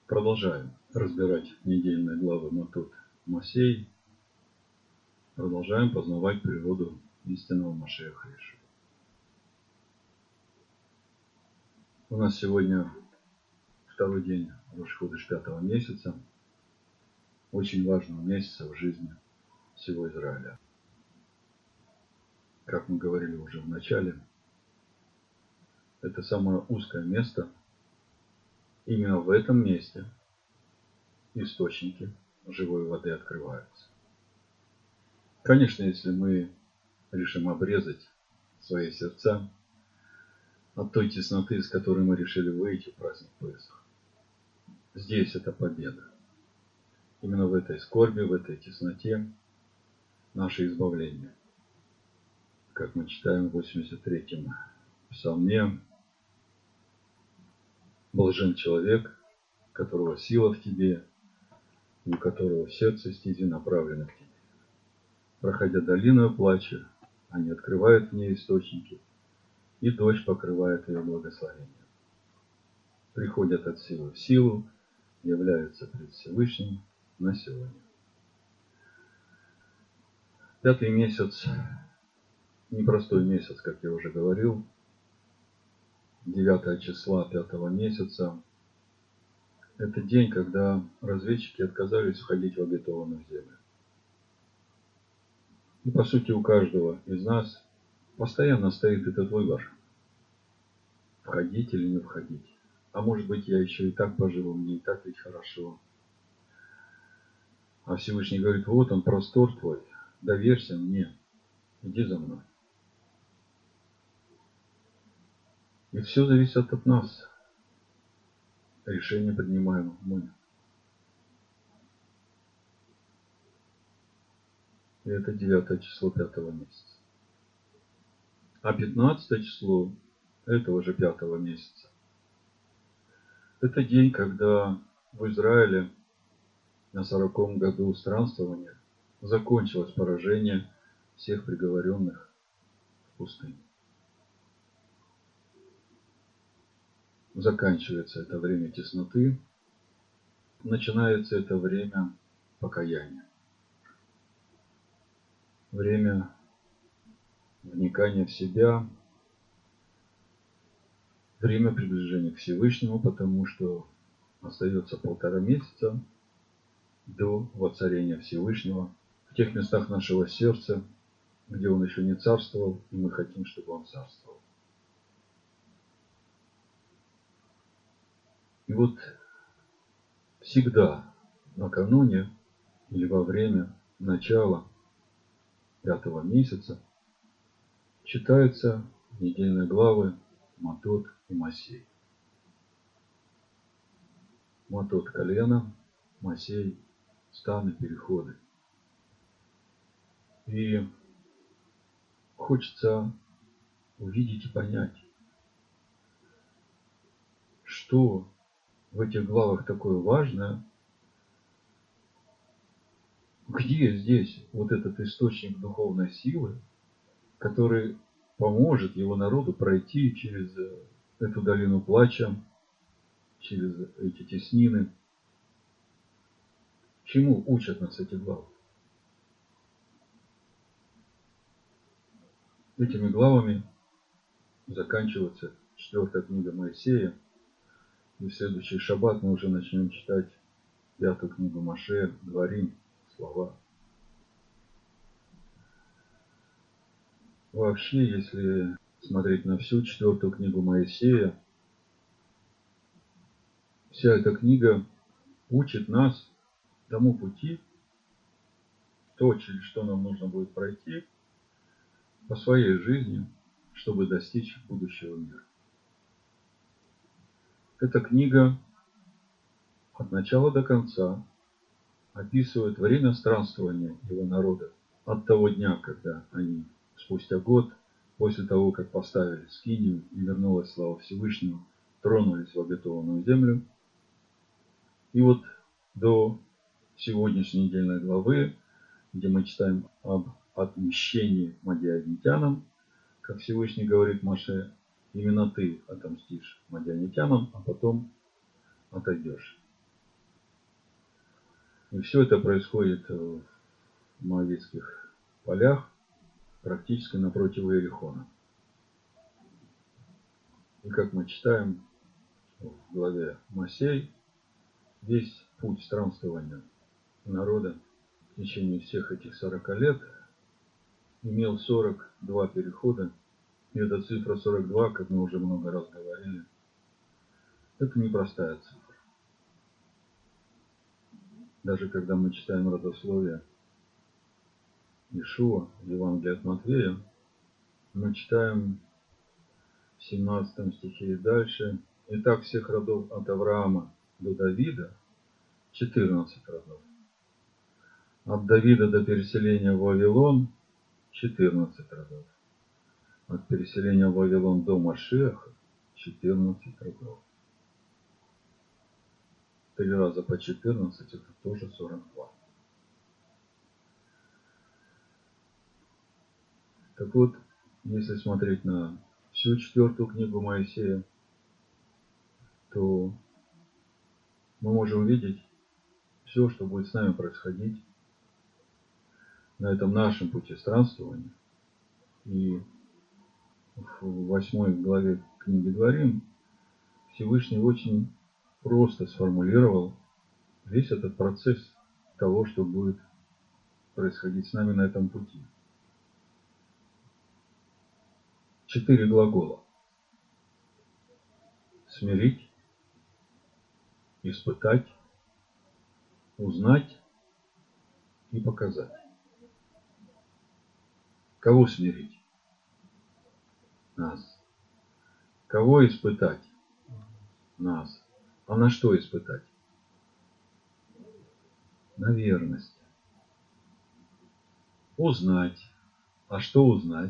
Продолжаем разбирать недельные главы Матот Мосей. Продолжаем познавать природу истинного Машиаха Иешуа. У нас сегодня второй день Рош-ходеш 5-го месяца, очень важного месяца в жизни всего Израиля. Как мы говорили уже в начале, это самое узкое место. Именно в этом месте источники живой воды открываются. Конечно, если мы решим обрезать свои сердца от той тесноты, с которой мы решили выйти в праздник Песах, здесь это победа. Именно в этой скорби, в этой тесноте наше избавление. Как мы читаем в 83-м псалме: «Блажен человек, которого сила в тебе, и у которого в сердце стези направлены к тебе. Проходя долину плача, они открывают в ней источники, и дождь покрывает ее благословением. Приходят от силы в силу, являются пред Всевышним на сегодня». Пятый месяц, непростой месяц, как я уже говорил, 9 числа 5-го месяца, это день, когда разведчики отказались входить в обетованную землю. И по сути у каждого из нас постоянно стоит этот выбор: входить или не входить. А может быть, я еще и так поживу, мне и так ведь хорошо. А Всевышний говорит: вот он, простор твой, доверься мне, иди за мной. И все зависит от нас. Решение принимаем мы. И это 9 число 5-го месяца. А 15 число этого же 5-го месяца — это день, когда в Израиле на 40-м году странствования закончилось поражение всех приговоренных в пустыне. Заканчивается это время тесноты, начинается это время покаяния. Время вникания в себя, время приближения к Всевышнему, потому что остается 1,5 месяца до воцарения Всевышнего в тех местах нашего сердца, где Он еще не царствовал, и мы хотим, чтобы Он царствовал. И вот всегда накануне или во время начала 5-го месяца читаются недельные главы Матот и Мосей. Матот — колено, Мосей — станы, переходы. И хочется увидеть и понять, что в этих главах такое важное, где здесь вот этот источник духовной силы, который поможет его народу пройти через эту долину плача, через эти теснины. Чему учат нас эти главы? Этими главами заканчивается 4-я книга Моисея, и в следующий шаббат мы уже начнем читать 5-ю книгу Моше, Дворим, слова. Вообще, если смотреть на всю 4-ю книгу Моисея, вся эта книга учит нас тому пути, то, через что нам нужно будет пройти по своей жизни, чтобы достичь будущего мира. Эта книга от начала до конца описывает время странствования его народа от того дня, когда они спустя год, после того, как поставили скинию и вернулась слава Всевышнего, тронулись в обетованную землю. И вот до сегодняшней недельной главы, где мы читаем об отмщении мадианитянам, как Всевышний говорит Моше: именно ты отомстишь мадианитянам, а потом отойдешь. И все это происходит в Моавитских полях, практически напротив Иерихона. И как мы читаем в главе Мосей, весь путь странствования народа в течение всех этих 40 лет имел 42 перехода. И эта цифра 42, как мы уже много раз говорили, это непростая цифра. Даже когда мы читаем родословие Иешуа, Евангелие от Матфея, мы читаем в 17 стихе и дальше: «Итак, всех родов от Авраама до Давида 14 родов. От Давида до переселения в Вавилон 14 родов. От переселения в Вавилон до Машиаха 14 родов». 3 раза по 14 это тоже 42. Так вот, если смотреть на всю 4 книгу Моисея, то мы можем видеть все, что будет с нами происходить на этом нашем пути странствования. И в 8 главе книги Дворим Всевышний очень просто сформулировал весь этот процесс того, что будет происходить с нами на этом пути. 4 глагола: смирить, испытать, узнать и показать. Кого смирить? Нас. Кого испытать? Нас. А на что испытать? На верность. Узнать. А что узнать?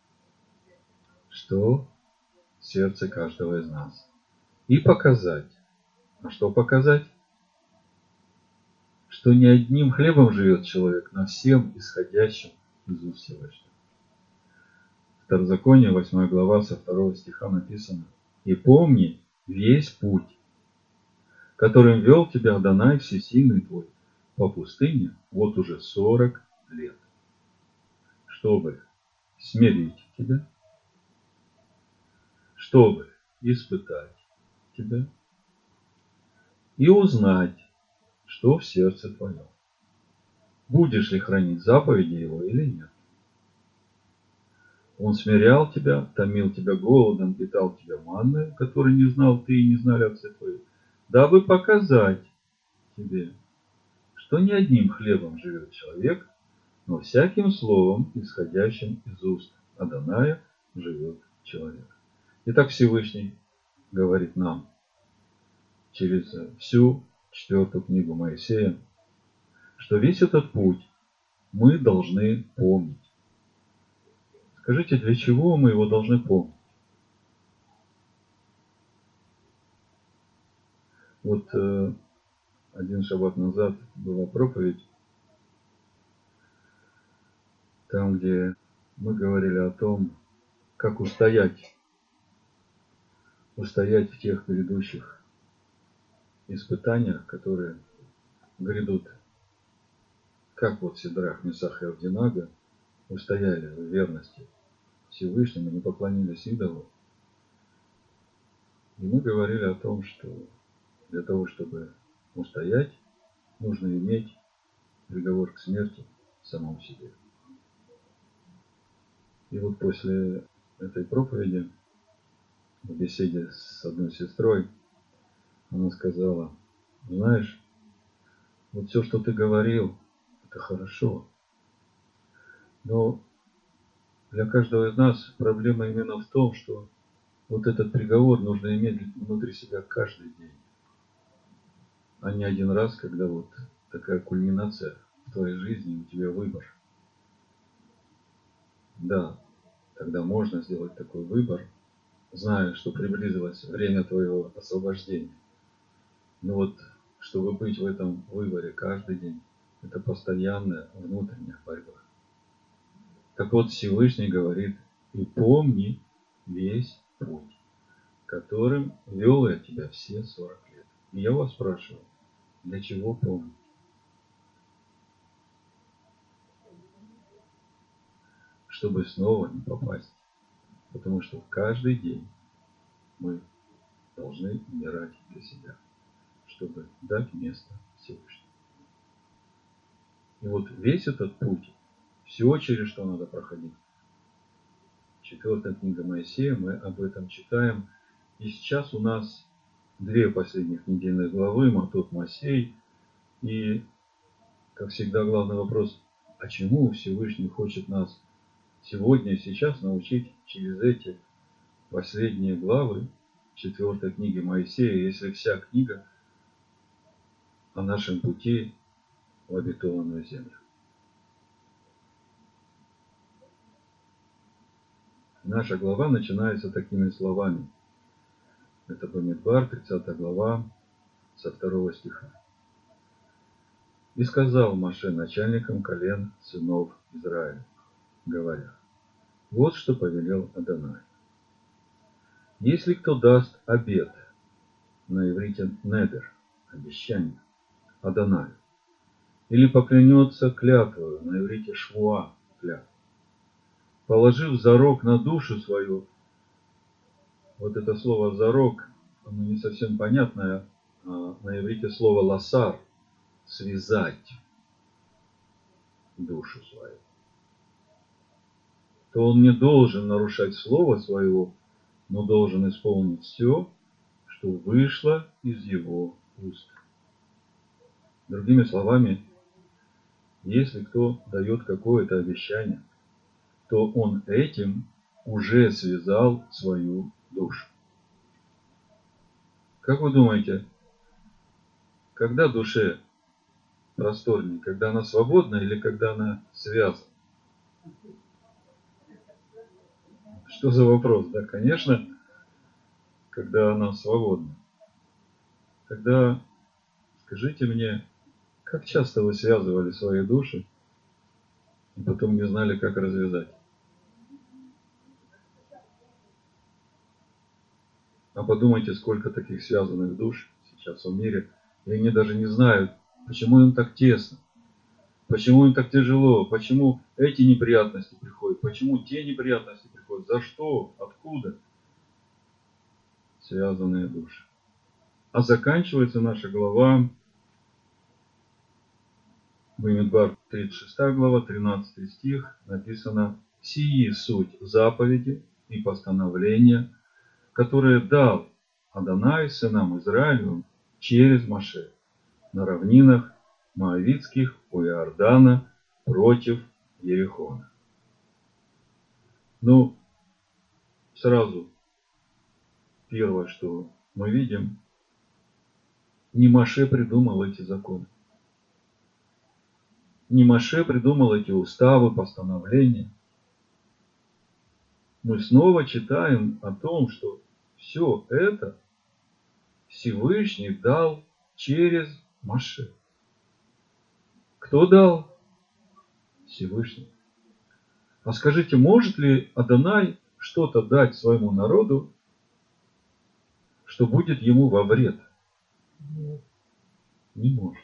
Что в сердце каждого из нас. И показать. А что показать? Что не одним хлебом живет человек, но всем исходящим из уст Всевышнего. Второзаконие, 8 глава, со 2 стиха написано: «И помни весь путь, которым вел тебя Адонай Всесильный твой по пустыне вот уже 40 лет, чтобы смирить тебя, чтобы испытать тебя и узнать, что в сердце твоем. Будешь ли хранить заповеди его или нет? Он смирял тебя, томил тебя голодом, питал тебя манной, которой не знал ты и не знали отцы твои, дабы показать тебе, что не одним хлебом живет человек, но всяким словом, исходящим из уст Адоная, живет человек». Итак, Всевышний говорит нам через всю 4 книгу Моисея, что весь этот путь мы должны помнить. Скажите, для чего мы его должны помнить? Вот один шаббат назад была проповедь, там, где мы говорили о том, как устоять в тех грядущих испытаниях, которые грядут. Как вот Сидрах, Месах и Авдинага устояли в верности Всевышнему, не поклонились идолу. И мы говорили о том, что для того, чтобы устоять, нужно иметь приговор к смерти в самом себе. И вот после этой проповеди, в беседе с одной сестрой, она сказала: знаешь, вот все, что ты говорил, это хорошо, но для каждого из нас проблема именно в том, что вот этот приговор нужно иметь внутри себя каждый день, а не один раз, когда вот такая кульминация в твоей жизни, у тебя выбор. Да, тогда можно сделать такой выбор, зная, что приблизилось время твоего освобождения. Но вот, чтобы быть в этом выборе каждый день, это постоянная внутренняя борьба. Так вот, Всевышний говорит: и помни весь путь, которым вел я тебя все 40 лет. И я вас спрашиваю, для чего помнить? чтобы снова не попасть. Потому что каждый день мы должны умирать для себя, чтобы дать место Всевышнему. И вот весь этот путь, все, через что надо проходить. 4 книга Моисея, мы об этом читаем. И сейчас у нас 2 последних недельных главы, Матот, Моисей. И, как всегда, главный вопрос, а чему Всевышний хочет нас сегодня и сейчас научить через эти последние главы 4 книги Моисея, если вся книга о нашем пути в обетованную землю. Наша глава начинается такими словами. Это Бамидбар, 30 глава, со 2 стиха. «И сказал Моше начальникам колен сынов Израиля, говоря, вот что повелел Адонай. Если кто даст обет, на иврите недер, обещание, Адонаю, или поклянется клятвою, на иврите швуа, клятва, положив зарок на душу свою, вот это слово зарок, оно не совсем понятное, на иврите слово ласар, связать душу свою, то он не должен нарушать слово своего, но должен исполнить все, что вышло из его уст. Другими словами, если кто дает какое-то обещание, то он этим уже связал свою душу. Как вы думаете, когда душе просторнее, когда она свободна или когда она связана? Что за вопрос? Да, конечно, когда она свободна. Тогда скажите мне, как часто вы связывали свои души и потом не знали, как развязать? А подумайте, сколько таких связанных душ сейчас в мире, и они даже не знают, почему им так тесно, почему им так тяжело, почему эти неприятности приходят, почему те неприятности приходят, за что, откуда. Связанные души. А заканчивается наша глава, Бамидбар, 36 глава, 13 стих, написано: «Сии суть заповеди и постановления, которые дал Адонай сынам Израилевым через Моше на равнинах Моавитских у Иордана против Ерихона». Ну, сразу первое, что мы видим, не Моше придумал эти законы. Не Моше придумал эти уставы, постановления. Мы снова читаем о том, что все это Всевышний дал через Моше. Кто дал? Всевышний. А скажите, может ли Адонай что-то дать своему народу, что будет ему во вред? Нет, не может.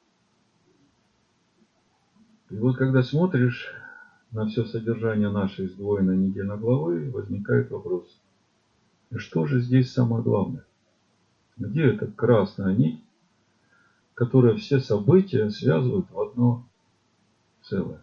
И вот когда смотришь на все содержание нашей сдвоенной недельной главы, возникает вопрос: и что же здесь самое главное? Где эта красная нить, которая все события связывает в одно целое?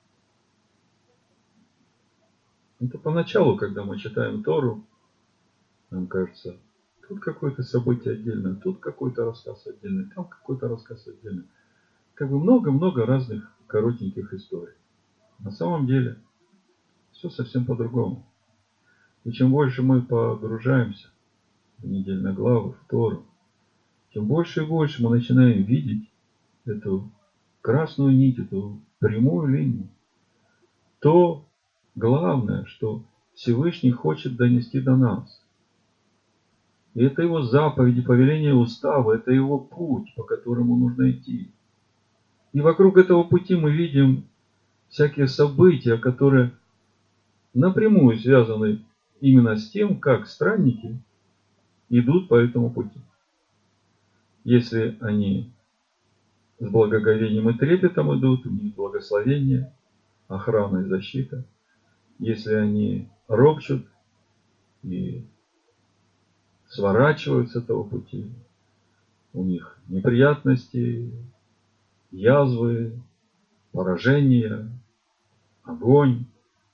Это поначалу, когда мы читаем Тору, нам кажется, тут какое-то событие отдельное, тут какой-то рассказ отдельный, там какой-то рассказ отдельный. Как бы много-много разных коротеньких историй. На самом деле все совсем по-другому. И чем больше мы погружаемся в недельные главы, в Тору, тем больше и больше мы начинаем видеть эту красную нить, эту прямую линию. То главное, что Всевышний хочет донести до нас. И это его заповеди, повеления, уставы, это его путь, по которому нужно идти. И вокруг этого пути мы видим всякие события, которые напрямую связаны именно с тем, как странники идут по этому пути. Если они с благоговением и трепетом идут, у них благословение, охрана и защита. если они ропчут и сворачивают с этого пути, у них неприятности, язвы, поражения, огонь.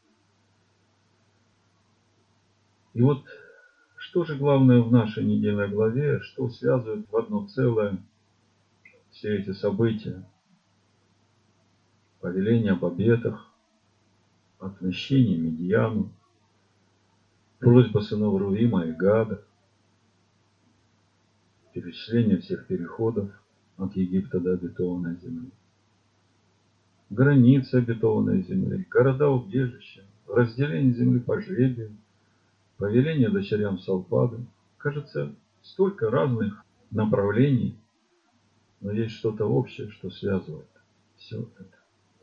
И вот что же главное в нашей недельной главе, что связывает в одно целое все эти события? Повеление об обетах, отмщение Медьяну, просьба сынов Рувима и Гада, перечисление всех переходов от Египта до обетованной земли, границы обетованной земли, города-убежища, разделение земли по жребию, повеление дочерям Салфаду. Кажется, столько разных направлений, но есть что-то общее, что связывает все это.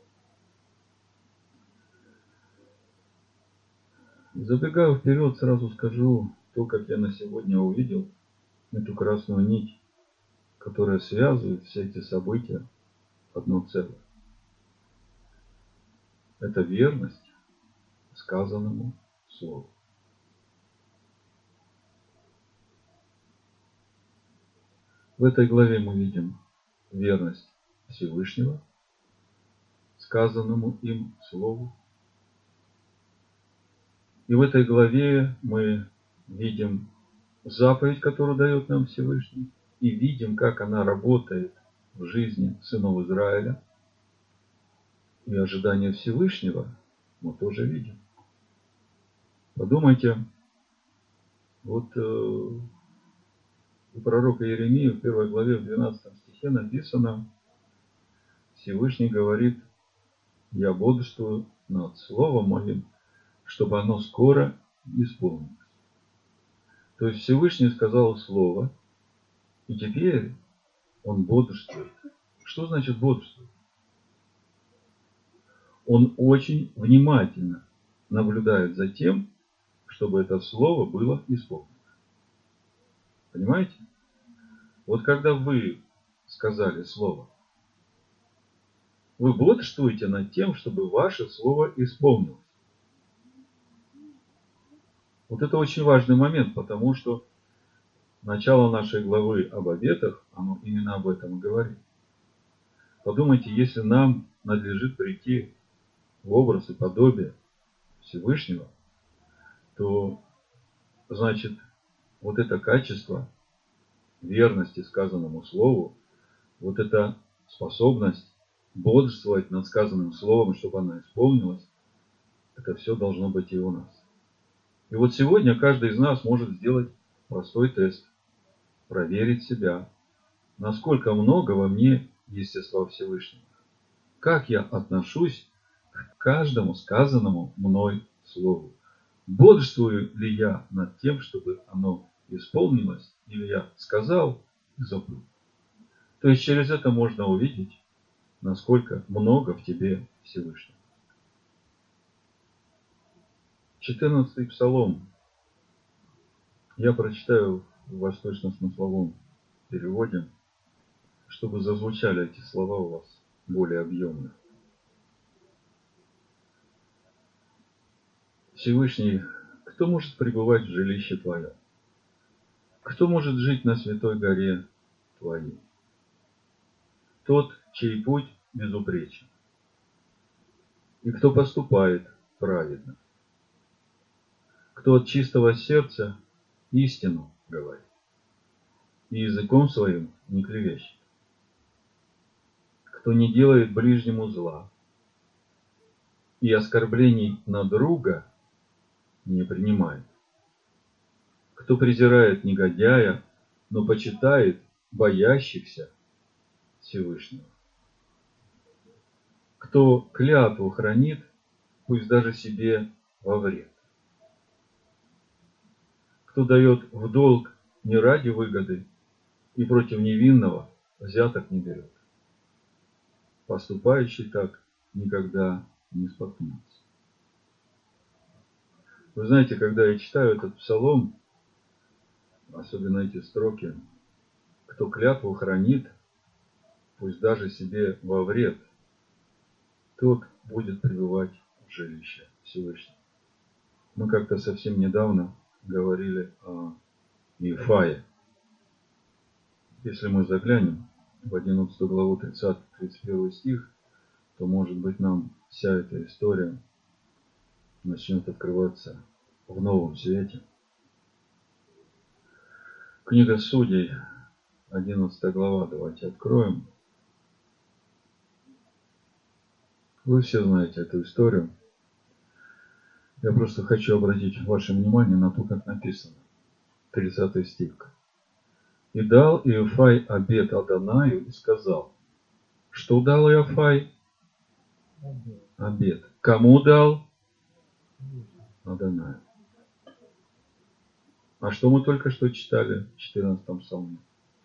Забегая вперед, сразу скажу то, как я на сегодня увидел эту красную нить, которая связывает все эти события в одно целое. Это верность сказанному слову. В этой главе мы видим верность Всевышнего сказанному им слову. И в этой главе мы видим заповедь, которую дает нам Всевышний, и видим, как она работает в жизни сынов Израиля. И ожидание Всевышнего мы тоже видим. Подумайте, вот у пророка Иеремии в 1 главе, в 12 стихе написано, Всевышний говорит: «Я бодрствую над словом моим, чтобы оно скоро исполнилось». То есть Всевышний сказал слово, и теперь он бодрствует. Что значит бодрствует? Он очень внимательно наблюдает за тем, чтобы это слово было исполнено. Понимаете? Вот когда вы сказали слово, вы бодрствуете над тем, чтобы ваше слово исполнилось. Вот это очень важный момент, потому что начало нашей главы об обетах, оно именно об этом и говорит. Подумайте, если нам надлежит прийти в образ и подобие Всевышнего, то, значит, вот это качество верности сказанному слову, вот эта способность бодрствовать над сказанным словом, чтобы оно исполнилось, это все должно быть и у нас. И вот сегодня каждый из нас может сделать простой тест, проверить себя, насколько много во мне естества Всевышнего. Как я отношусь к каждому сказанному мной слову. Бодрствую ли я над тем, чтобы оно исполнилось, или я сказал и забыл. То есть через это можно увидеть, насколько много в тебе Всевышнего. 14-й Псалом. Я прочитаю в восточно-смысловом переводе, чтобы зазвучали эти слова у вас более объемно. Всевышний, кто может пребывать в жилище Твоем? Кто может жить на святой горе Твоей? Тот, чей путь безупречен, и кто поступает праведно, кто от чистого сердца истину говорит, и языком своим не клевещет, кто не делает ближнему зла, и оскорблений на друга не принимает, кто презирает негодяя, но почитает боящихся Всевышнего, кто клятву хранит, пусть даже себе во вред, кто дает в долг не ради выгоды и против невинного взяток не берет. Поступающий так никогда не споткнется. Вы знаете, когда я читаю этот псалом, особенно эти строки, кто клятву хранит, пусть даже себе во вред, тот будет пребывать в жилище Всевышнего. Мы как-то совсем недавно говорили о Иефае. Если мы заглянем в 11 главу 30-31 стих, то, может быть, нам вся эта история начнет открываться в новом свете. Книга Судей, 11 глава, давайте откроем. Вы все знаете эту историю. Я просто хочу обратить ваше внимание на то, как написано. 30 стих. «И дал Иефай обет Адонаю и сказал». Что дал Иефай? Обет. Кому дал? Адонаю. А что мы только что читали в 14 псалме?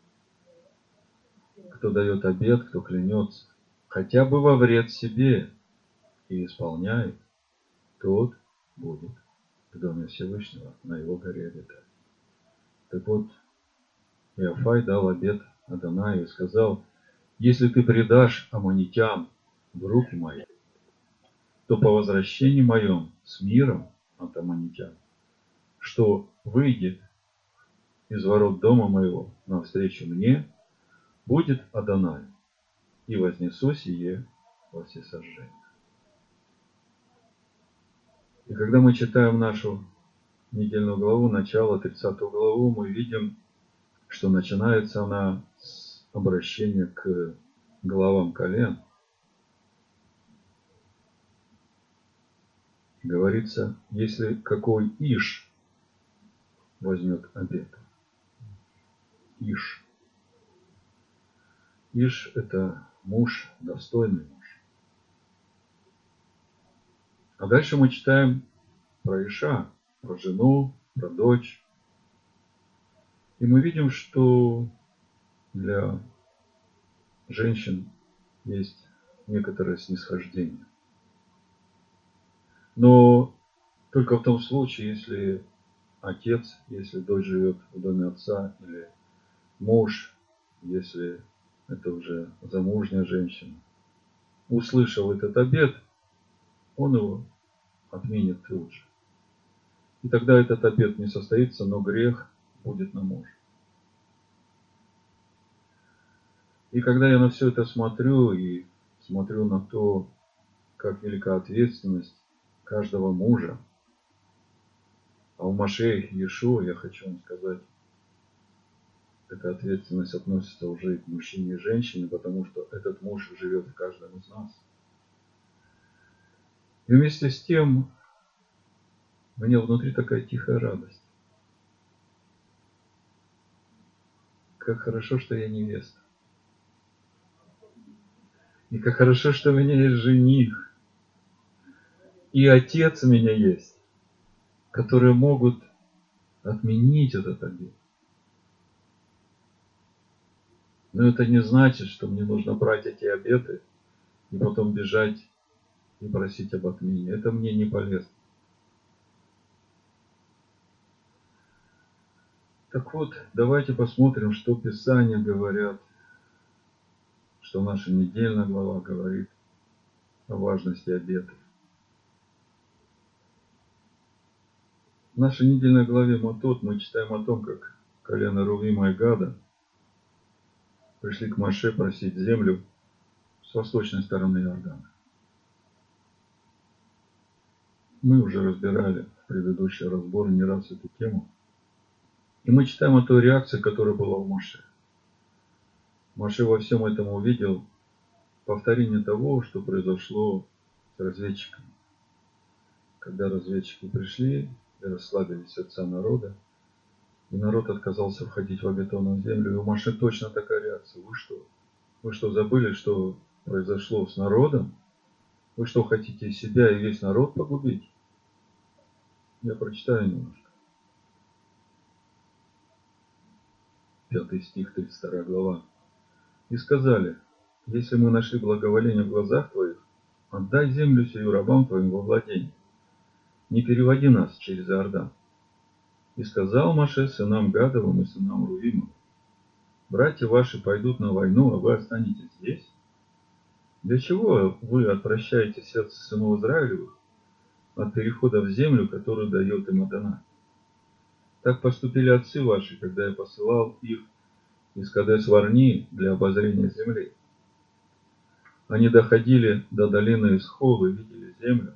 Кто дает обет, кто клянется, хотя бы во вред себе, и исполняет, тот будет в доме Всевышнего, на его горе обитать. Так вот, Иофай дал обет Адонаю и сказал: если ты предашь аммонитян в руки мои, то по возвращении моем с миром от аммонитян, что выйдет из ворот дома моего навстречу мне, будет Адонай, и вознесу сие во всесожжение. И когда мы читаем нашу недельную главу, начало 30 главу, мы видим, что начинается она с обращения к главам колен. Говорится, если какой Иш возьмет обет. Иш. Иш – это муж, достойный муж. А дальше мы читаем про Иша, про жену, про дочь. И мы видим, что для женщин есть некоторое снисхождение. Но только в том случае, если отец, если дочь живет в доме отца, или муж, если это уже замужняя женщина, услышав этот обет, он его отменит тут же. И тогда этот обет не состоится, но грех будет на муже. И когда я на все это смотрю, и смотрю на то, как велика ответственность каждого мужа, а у Машеях Иешуа, я хочу вам сказать, эта ответственность относится уже и к мужчине и женщине, потому что этот муж живет в каждом из нас. И вместе с тем, у меня внутри такая тихая радость. Как хорошо, что я невеста. И как хорошо, что у меня есть жених. И отец у меня есть, которые могут отменить этот обет. Но это не значит, что мне нужно брать эти обеты и потом бежать и просить об отмене. Это мне не полезно. Так вот, давайте посмотрим, что Писания говорят, что наша недельная глава говорит о важности обетов. В нашей недельной главе Матот мы читаем о том, как колено Рувима и Гада пришли к Моше просить землю с восточной стороны Иордана. Мы уже разбирали в предыдущий разбор не раз эту тему. И мы читаем о той реакции, которая была у Моше. Моше во всем этом увидел повторение того, что произошло с разведчиками. Когда разведчики пришли и расслабили сердца народа, и народ отказался входить в обетованную землю, и у Моше точно такая реакция. Вы что, забыли, что произошло с народом? Вы что, хотите себя и весь народ погубить? Я прочитаю немножко. 5 стих, 32 глава. И сказали: если мы нашли благоволение в глазах твоих, отдай землю сию рабам твоим во владение. Не переводи нас через Иордан. И сказал Моше сынам Гадовым и сынам Рувимовым: братья ваши пойдут на войну, а вы останетесь здесь? Для чего вы отвращаете сердце сынов Израилевых от перехода в землю, которую дает им Адонай. Так поступили отцы ваши, когда я посылал их из Кадес-Варни для обозрения земли. Они доходили до долины Исхол и видели землю.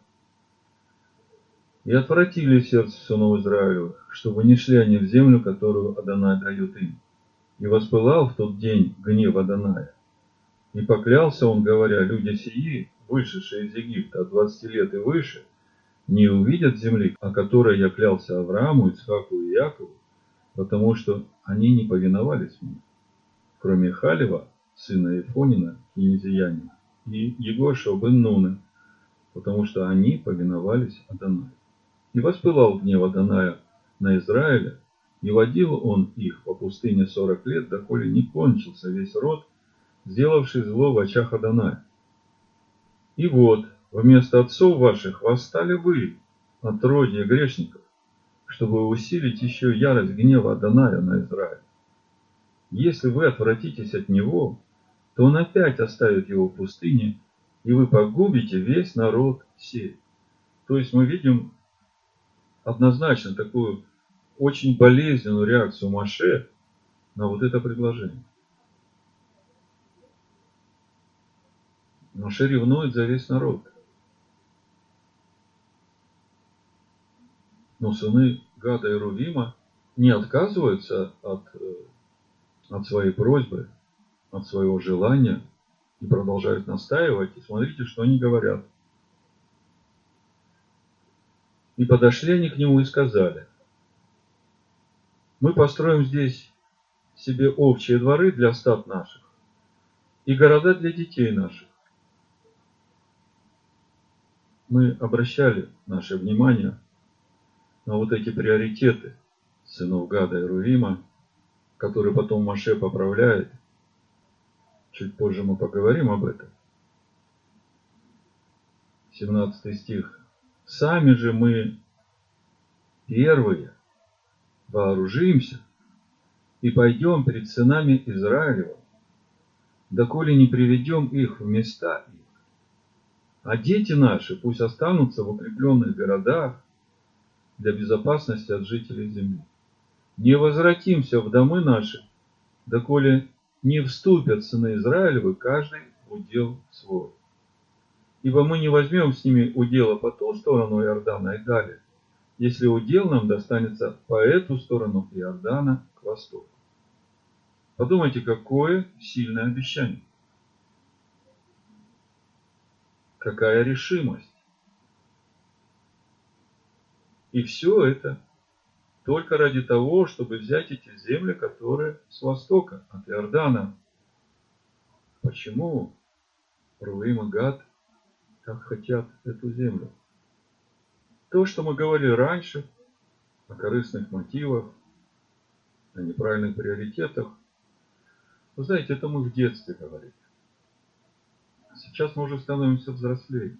И отвратили сердце сынов Израилевых, чтобы не шли они в землю, которую Адонай дает им. И воспылал в тот день гнев Адоная. И поклялся он, говоря: люди сии, вышедшие из Египта от 20 лет и выше, не увидят земли, о которой я клялся Аврааму, Ицхаку и Якову, потому что они не повиновались мне, кроме Халева, сына Ифонина, князиянина, и Егошева бен Нуна, потому что они повиновались Адонаю. И воспылал гнев Адоная на Израиля, и водил он их по пустыне 40 лет, доколе не кончился весь род, сделавший зло в очах Адоная. И вот, вместо отцов ваших восстали вы, отродье грешников, чтобы усилить еще ярость гнева Адоная на Израиль. Если вы отвратитесь от него, то он опять оставит его в пустыне, и вы погубите весь народ сей. То есть мы видим однозначно такую очень болезненную реакцию Моше на вот это предложение. Моше ревнует за весь народ. Но сыны Гада и Рувима не отказываются от своей просьбы, от своего желания и продолжают настаивать. И смотрите, что они говорят. И подошли они к нему и сказали: мы построим здесь себе овчие дворы для стад наших и города для детей наших. Мы обращали наше внимание на вот эти приоритеты сынов Гада и Рувима, которые потом Моше поправляет. Чуть позже мы поговорим об этом. 17 стих. Сами же мы первые вооружимся и пойдем перед сынами Израилева, доколе не приведем их в места их. А дети наши пусть останутся в укрепленных городах для безопасности от жителей земли. Не возвратимся в домы наши, доколе не вступят сыны Израилевы, каждый в удел свой. Ибо мы не возьмем с ними удела по ту сторону Иордана и далее, если удел нам достанется по эту сторону Иордана к востоку. Подумайте, какое сильное обещание. Какая решимость. И все это только ради того, чтобы взять эти земли, которые с востока, от Иордана. Почему Рувим и Гад так хотят эту землю? То, что мы говорили раньше, о корыстных мотивах, о неправильных приоритетах, вы знаете, это мы в детстве говорили. Сейчас мы уже становимся взрослее.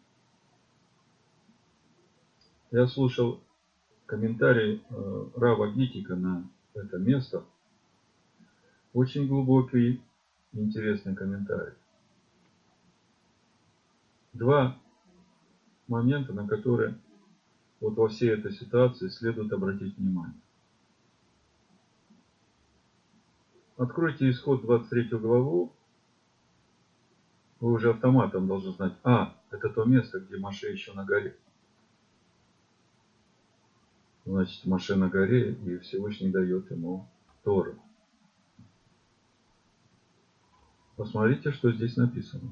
Я слушал комментарий Рава Гитика на это место. Очень глубокий и интересный комментарий. Два момента, на которые вот во всей этой ситуации следует обратить внимание. Откройте Исход 23 главу. Вы уже автоматом должны знать. Это то место, где Моше еще на горе. Значит, Моше на горе, и Всевышний дает ему Тору. Посмотрите, что здесь написано.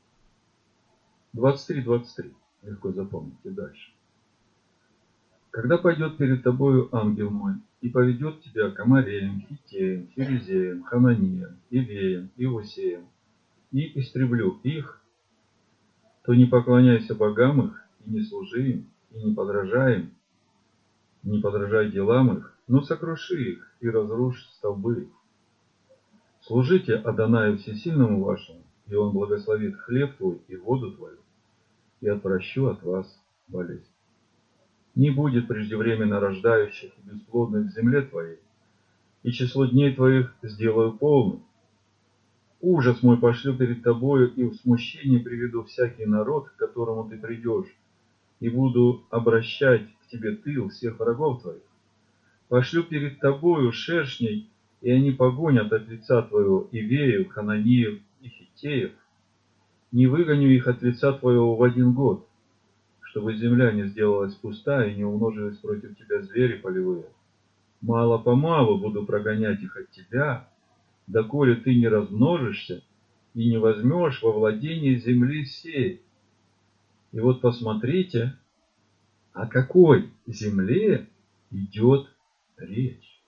23:23. Легко запомните дальше. Когда пойдет перед тобою ангел мой и поведет тебя к Амореям, Хиттеям, Ферезеям, Хананиям, Ивеям, Иусеям, и истреблю их, то не поклоняйся богам их, и не служи им, и не подражай им, не подражай делам их, но сокруши их и разрушь столбы их. Служите Адонаю Всесильному вашему, и он благословит хлеб твой и воду твою, и отвращу от вас болезнь. Не будет преждевременно рождающих и бесплодных в земле твоей, и число дней твоих сделаю полным. Ужас мой пошлю перед тобою, и в смущение приведу всякий народ, к которому ты придешь, и буду обращать к тебе тыл всех врагов твоих. Пошлю перед тобою шершней, и они погонят от лица твоего Ивеев, Хананеев и Хиттеев. Не выгоню их от лица твоего в 1 год, чтобы земля не сделалась пустая и не умножились против тебя звери полевые. Мало-помалу буду прогонять их от тебя, доколе ты не размножишься и не возьмешь во владение земли сей. И вот посмотрите, о какой земле идет речь.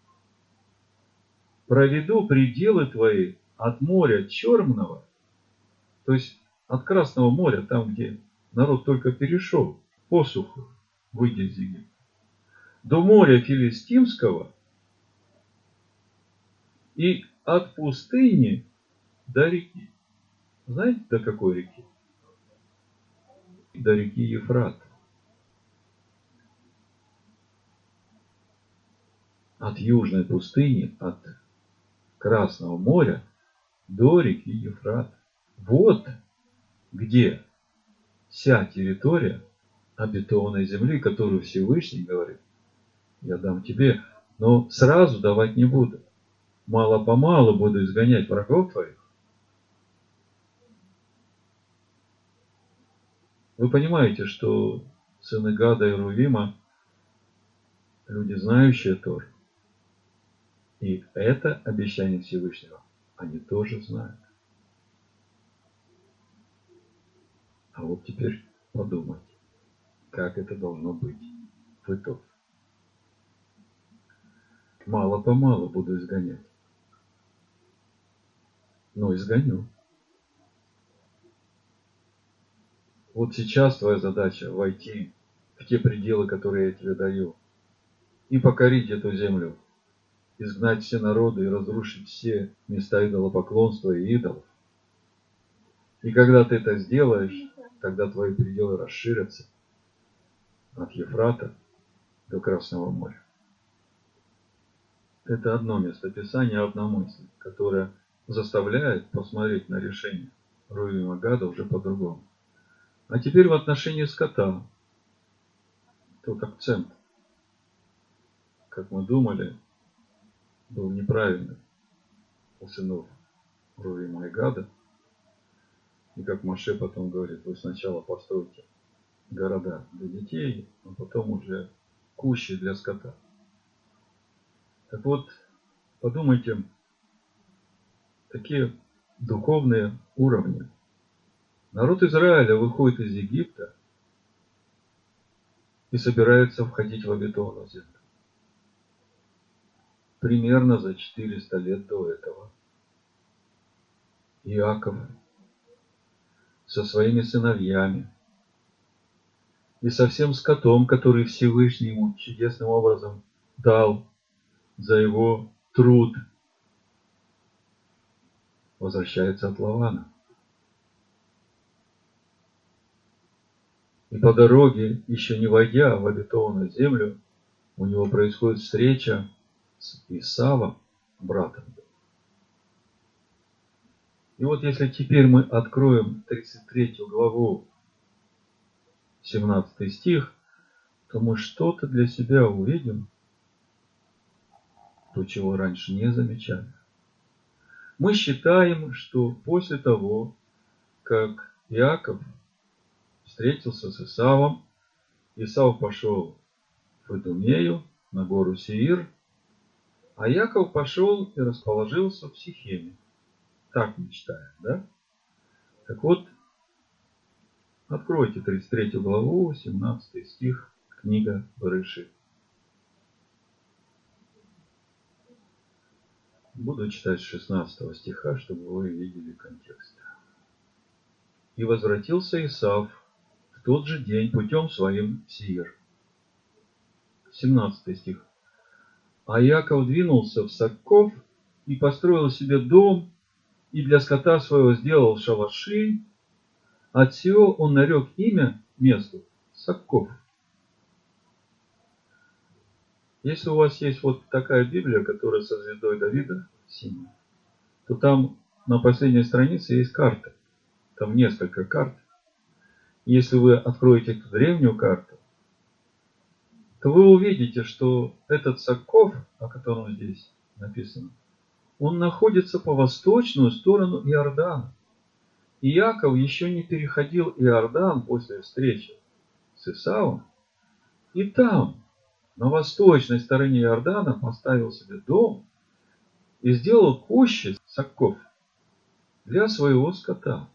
Проведу пределы твои от моря Черного, то есть от Красного моря, там, где народ только перешел посуху, выйдя из Египта, до моря Филистимского и от пустыни до реки. Знаете, до какой реки? До реки Ефрат. От южной пустыни, от Красного моря до реки Ефрат. Вот где вся территория обетованной земли, которую Всевышний говорит: я дам тебе, но сразу давать не буду. Мало-помалу буду изгонять врагов твоих. Вы понимаете, что сыны Гада и Рувима – люди, знающие Тору. И это обещание Всевышнего они тоже знают. А вот теперь подумайте, как это должно быть в итоге. Мало-помалу буду изгонять. Но изгоню. Вот сейчас твоя задача войти в те пределы, которые я тебе даю, и покорить эту землю, изгнать все народы и разрушить все места идолопоклонства и идолов. И когда ты это сделаешь, тогда твои пределы расширятся от Ефрата до Красного моря. Это одно местописание, одна мысль, которая заставляет посмотреть на решение Рувима и Гада уже по-другому. А теперь в отношении скота. Тот акцент, как мы думали, был неправильный у сынов Рувима и Гада. И как Моше потом говорит, вы сначала постройте города для детей, а потом уже кущи для скота. Так вот, подумайте, такие духовные уровни. Народ Израиля выходит из Египта и собирается входить в обетованную землю. Примерно за 400 лет до этого Иаков со своими сыновьями и со всем скотом, который Всевышний ему чудесным образом дал за его труд, возвращается от Лавана. И по дороге, еще не войдя в обетованную землю, у него происходит встреча с Исавом, братом. И вот если теперь мы откроем 33 главу, 17 стих, то мы что-то для себя увидим, то, чего раньше не замечали. Мы считаем, что после того, как Иаков встретился с Исавом, Исав пошел в Идумею, на гору Сеир, а Иаков пошел и расположился в Сихеме. Так мы читаем, да? Так вот, откройте 33 главу, 17 стих, книга Берешит. Буду читать с 16 стиха, чтобы вы видели контекст. «И возвратился Исав в тот же день путем своим в Сеир». 17 стих. «А Иаков двинулся в Сакков и построил себе дом, и для скота своего сделал шалаши. От сего он нарек имя месту Сакков». Если у вас есть вот такая Библия, которая со звездой Давида синяя, то там на последней странице есть карта. Там несколько карт. Если вы откроете эту древнюю карту, то вы увидите, что этот Сакков, о котором здесь написано, он находится по восточную сторону Иордана. И Иаков еще не переходил Иордан после встречи с Исавом. И там, на восточной стороне Иордана, поставил себе дом и сделал кущи Сакков для своего скота.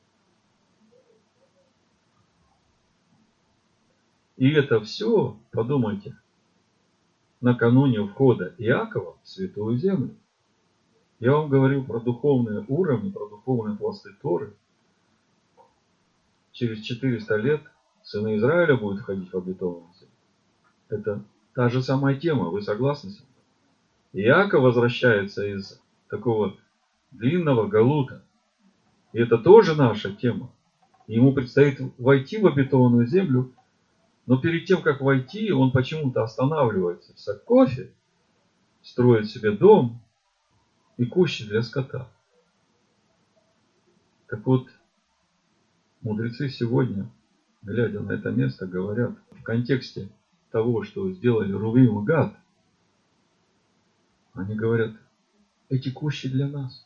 И это все, подумайте, накануне входа Иакова в Святую Землю. Я вам говорил про духовные уровни, про духовные пласты Торы. Через 400 лет сыны Израиля будут входить в обетованную землю. Это та же самая тема, вы согласны с этим? Иаков возвращается из такого длинного галута. И это тоже наша тема. Ему предстоит войти в обетованную землю, но перед тем, как войти, он почему-то останавливается в Саккофе, строит себе дом и кущи для скота. Так вот, мудрецы сегодня, глядя на это место, говорят в контексте того, что сделали Рувим и Гад, они говорят, эти кущи для нас.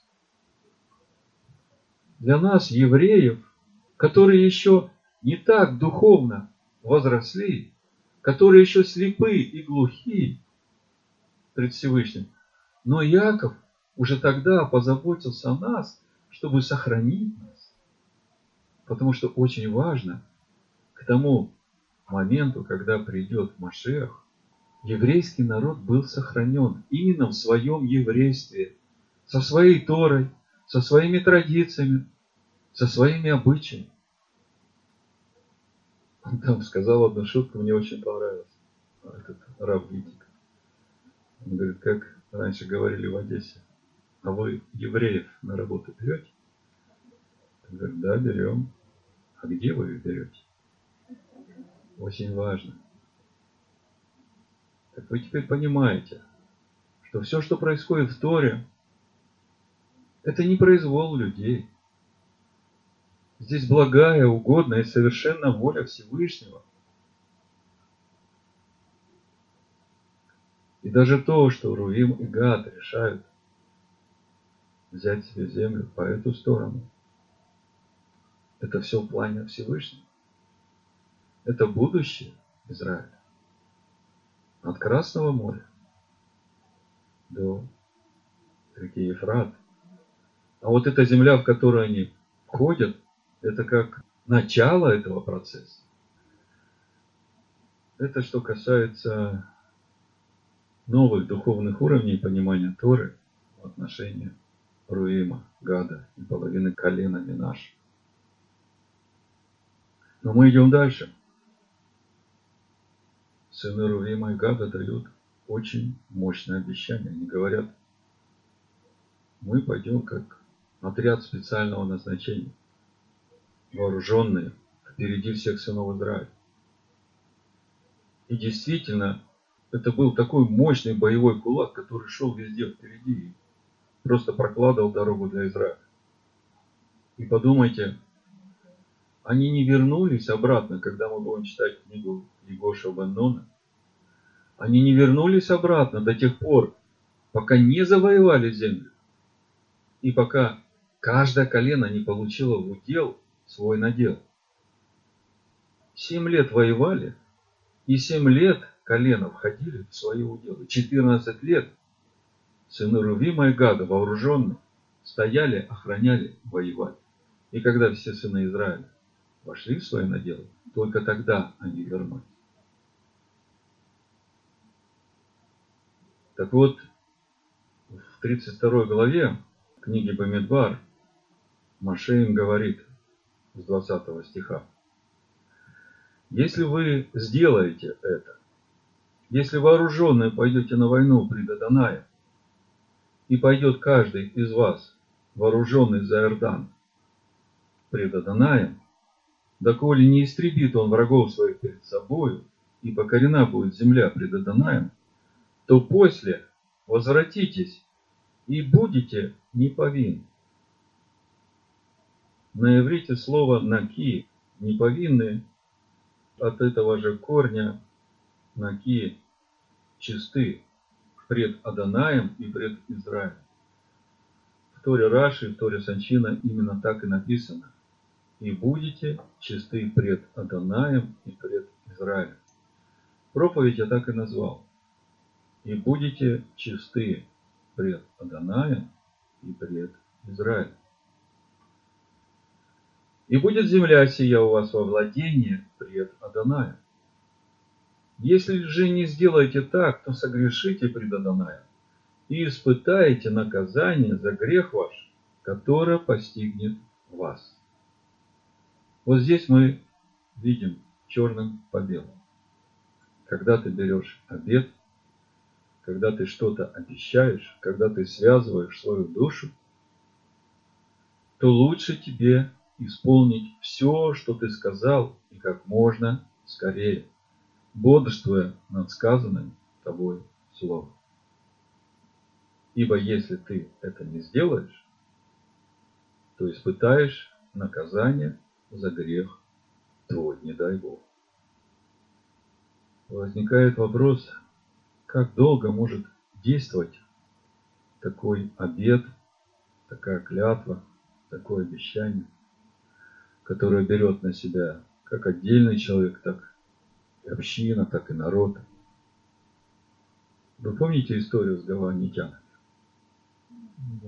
Для нас, евреев, которые еще не так духовно возросли, которые еще слепы и глухи пред Всевышним. Но Иаков уже тогда позаботился о нас, чтобы сохранить нас. Потому что очень важно к тому моменту, когда придет Машиах, еврейский народ был сохранен именно в своем еврействе, со своей Торой, со своими традициями, со своими обычаями. Он там сказал одну шутку, мне очень понравилась. Этот рав Гитик. Он говорит, как раньше говорили в Одессе, а вы евреев на работу берете? Он говорит, да, берем. А где вы их берете? Очень важно. Так вы теперь понимаете, что все, что происходит в Торе, это не произвол людей. Здесь благая, угодная и совершенная воля Всевышнего. И даже то, что Рувим и Гад решают взять себе землю по эту сторону, это все в плане Всевышнего. Это будущее Израиля. От Красного моря до реки Ефрат. А вот эта земля, в которую они входят, это как начало этого процесса. Это что касается новых духовных уровней понимания Торы в отношении Руима, Гада и половины колена Минаш. Но мы идем дальше. Сыны Руима и Гада дают очень мощное обещание. Они говорят, мы пойдем как отряд специального назначения, вооруженные, впереди всех сынов Израиля. И действительно, это был такой мощный боевой кулак, который шел везде впереди и просто прокладывал дорогу для Израиля. И подумайте, они не вернулись обратно, когда мы будем читать книгу Егоша бен Нуна. Они не вернулись обратно до тех пор, пока не завоевали землю. И пока каждое колено не получило в удел свой надел. 7 лет воевали, и 7 лет колено входили в свои уделы. 14 лет сыны Рувима и Гада, вооруженные, стояли, охраняли, воевали. И когда все сыны Израиля вошли в свои наделы, только тогда они вернулись. Так вот, в 32 главе книги Бамидбар Моше им говорит с 20 стиха. Если вы сделаете это, если вооруженные пойдете на войну при Додоная, и пойдет каждый из вас, вооруженный за Иордан, пред Адонаем, доколе не истребит он врагов своих перед собою, и покорена будет земля пред Адонаем, то после возвратитесь и будете неповинны. На иврите слово «наки» не повинны от этого же корня наки чисты пред Адонаем и пред Израилем. В Торе Раши, в Торе Санчина именно так и написано. И будете чисты пред Адонаем и пред Израилем. Проповедь я так и назвал. И будете чисты пред Адонаем и пред Израилем. И будет земля сия у вас во владении пред Адонаем. Если же не сделаете так, то согрешите пред Адонаем и испытаете наказание за грех ваш, которое постигнет вас. Вот здесь мы видим черным по белому. Когда ты берешь обет, когда ты что-то обещаешь, когда ты связываешь свою душу, то лучше тебе исполнить все, что ты сказал, и как можно скорее, бодрствуя над сказанным тобой словом. Ибо если ты это не сделаешь, то испытаешь наказание за грех твой, не дай Бог. Возникает вопрос, как долго может действовать такой обет, такая клятва, такое обещание, которое берет на себя как отдельный человек, так и община, так и народ. Вы помните историю с гаванитянами? Да.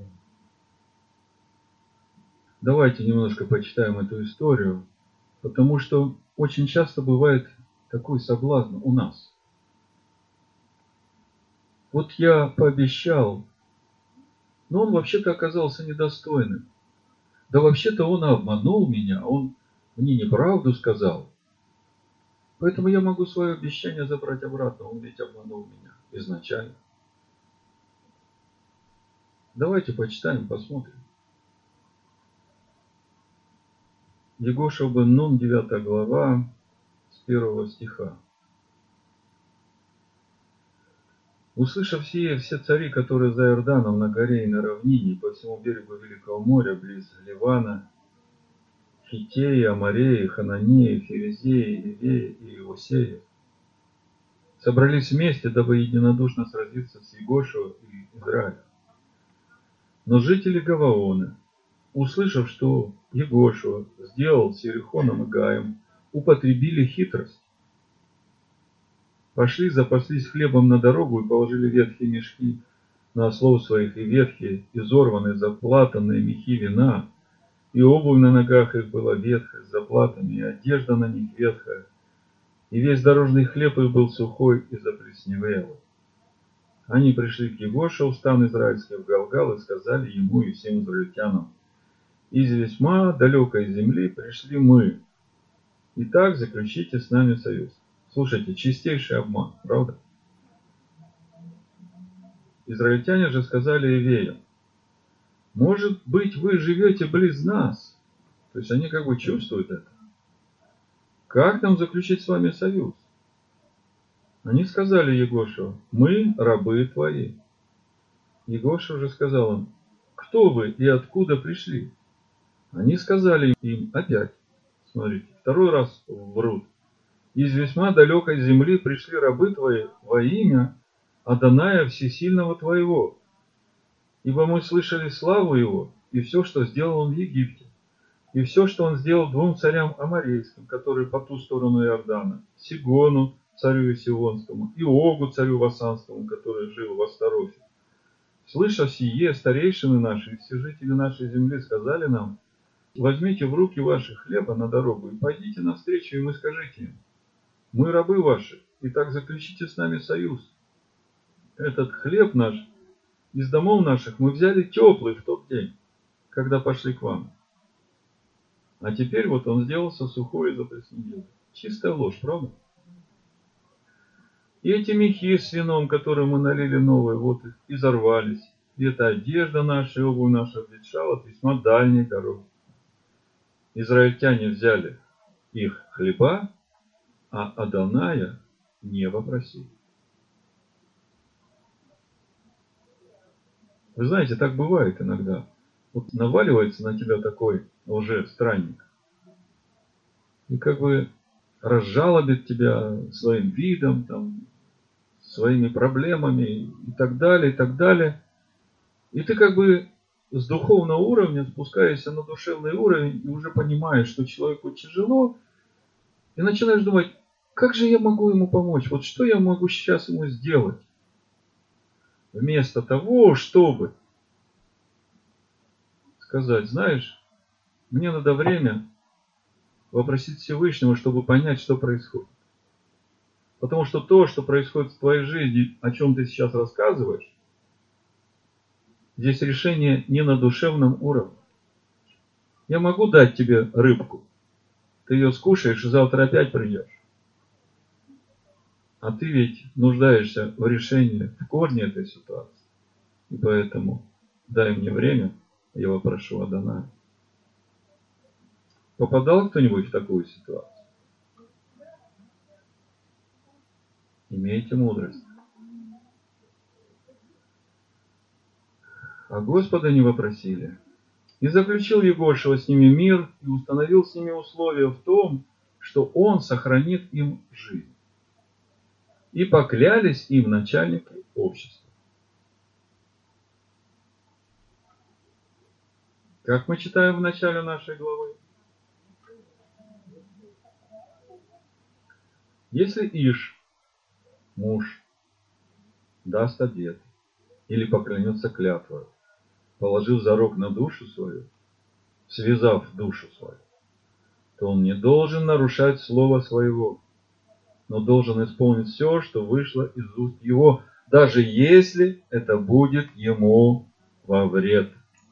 Давайте немножко почитаем эту историю, потому что очень часто бывает такой соблазн у нас. Вот я пообещал, но он вообще-то оказался недостойным. Да вообще-то он обманул меня, он мне неправду сказал. Поэтому я могу свое обещание забрать обратно, он ведь обманул меня изначально. Давайте почитаем, посмотрим. Егошев бен Нун, 9 глава, с 1 стиха. Услышав сие, все цари, которые за Иорданом на горе и на равнине, по всему берегу Великого моря, близ Ливана, Хитеи, Амореи, Хананеи, Ферезеи, Ивеи и Иосеи, собрались вместе, дабы единодушно сразиться с Егошевым и Израилем. Но жители Гаваона, услышав, что Егошева сделал с Иерихоном и Гаем, употребили хитрость. Пошли, запаслись хлебом на дорогу и положили ветхие мешки на ослов своих и ветхие, изорванные, заплатанные мехи вина, и обувь на ногах их была ветхая, с заплатами, и одежда на них ветхая, и весь дорожный хлеб их был сухой и заплесневелый. Они пришли к Егошеву, стан израильский, в Галгал, и сказали ему и всем израильтянам: из весьма далекой земли пришли мы. Итак, заключите с нами союз. Слушайте, чистейший обман, правда? Израильтяне же сказали евреям: может быть, вы живете близ нас? То есть они как бы чувствуют это. Как нам заключить с вами союз? Они сказали Егошеву: мы рабы твои. Егошев же сказал им: кто вы и откуда пришли? Они сказали им опять, смотрите, второй раз врут: из весьма далекой земли пришли рабы твои во имя Адоная Всесильного твоего. Ибо мы слышали славу его и все, что сделал он в Египте, и все, что он сделал двум царям аморейским, которые по ту сторону Иордана, Сигону, царю Сионскому, и Огу, царю Васанскому, который жил в Астарофе. Слыша сие, старейшины наши и все жители нашей земли сказали нам: возьмите в руки ваши хлеба на дорогу и пойдите навстречу им и скажите им: мы рабы ваши, и так заключите с нами союз. Этот хлеб наш из домов наших мы взяли теплый в тот день, когда пошли к вам. А теперь вот он сделался сухой и заплесневелый. Чистая ложь, правда? И эти мехи с вином, которые мы налили новые, вот их изорвались. И эта одежда наша, и обувь наша ветшала от весьма дальней дороги. Израильтяне взяли их хлеба, а Адоная не вопросили. Вы знаете, так бывает иногда. Вот наваливается на тебя такой лже-странник. и как бы разжалобит тебя своим видом, там, своими проблемами и так далее, и так далее. И ты как бы с духовного уровня спускаешься на душевный уровень и уже понимаешь, что человеку тяжело, и начинаешь думать, как же я могу ему помочь? Вот что я могу сейчас ему сделать? Вместо того, чтобы сказать, знаешь, мне надо время попросить Всевышнего, чтобы понять, что происходит. Потому что то, что происходит в твоей жизни, о чем ты сейчас рассказываешь, здесь решение не на душевном уровне. Я могу дать тебе рыбку, ты ее скушаешь и завтра опять придешь. А ты ведь нуждаешься в решении, в корне этой ситуации. И поэтому дай мне время, я попрошу Адоная. Попадал кто-нибудь в такую ситуацию? Имейте мудрость. А Господа не вопросили. И заключил Егошева с ними мир и установил с ними условия в том, что он сохранит им жизнь. И поклялись им начальники общества. Как мы читаем в начале нашей главы. Если Иш, муж, даст обет или поклянется клятвой, положив зарок на душу свою, связав душу свою, то он не должен нарушать слова своего, но должен исполнить все, что вышло из уст его, даже если это будет ему во вред.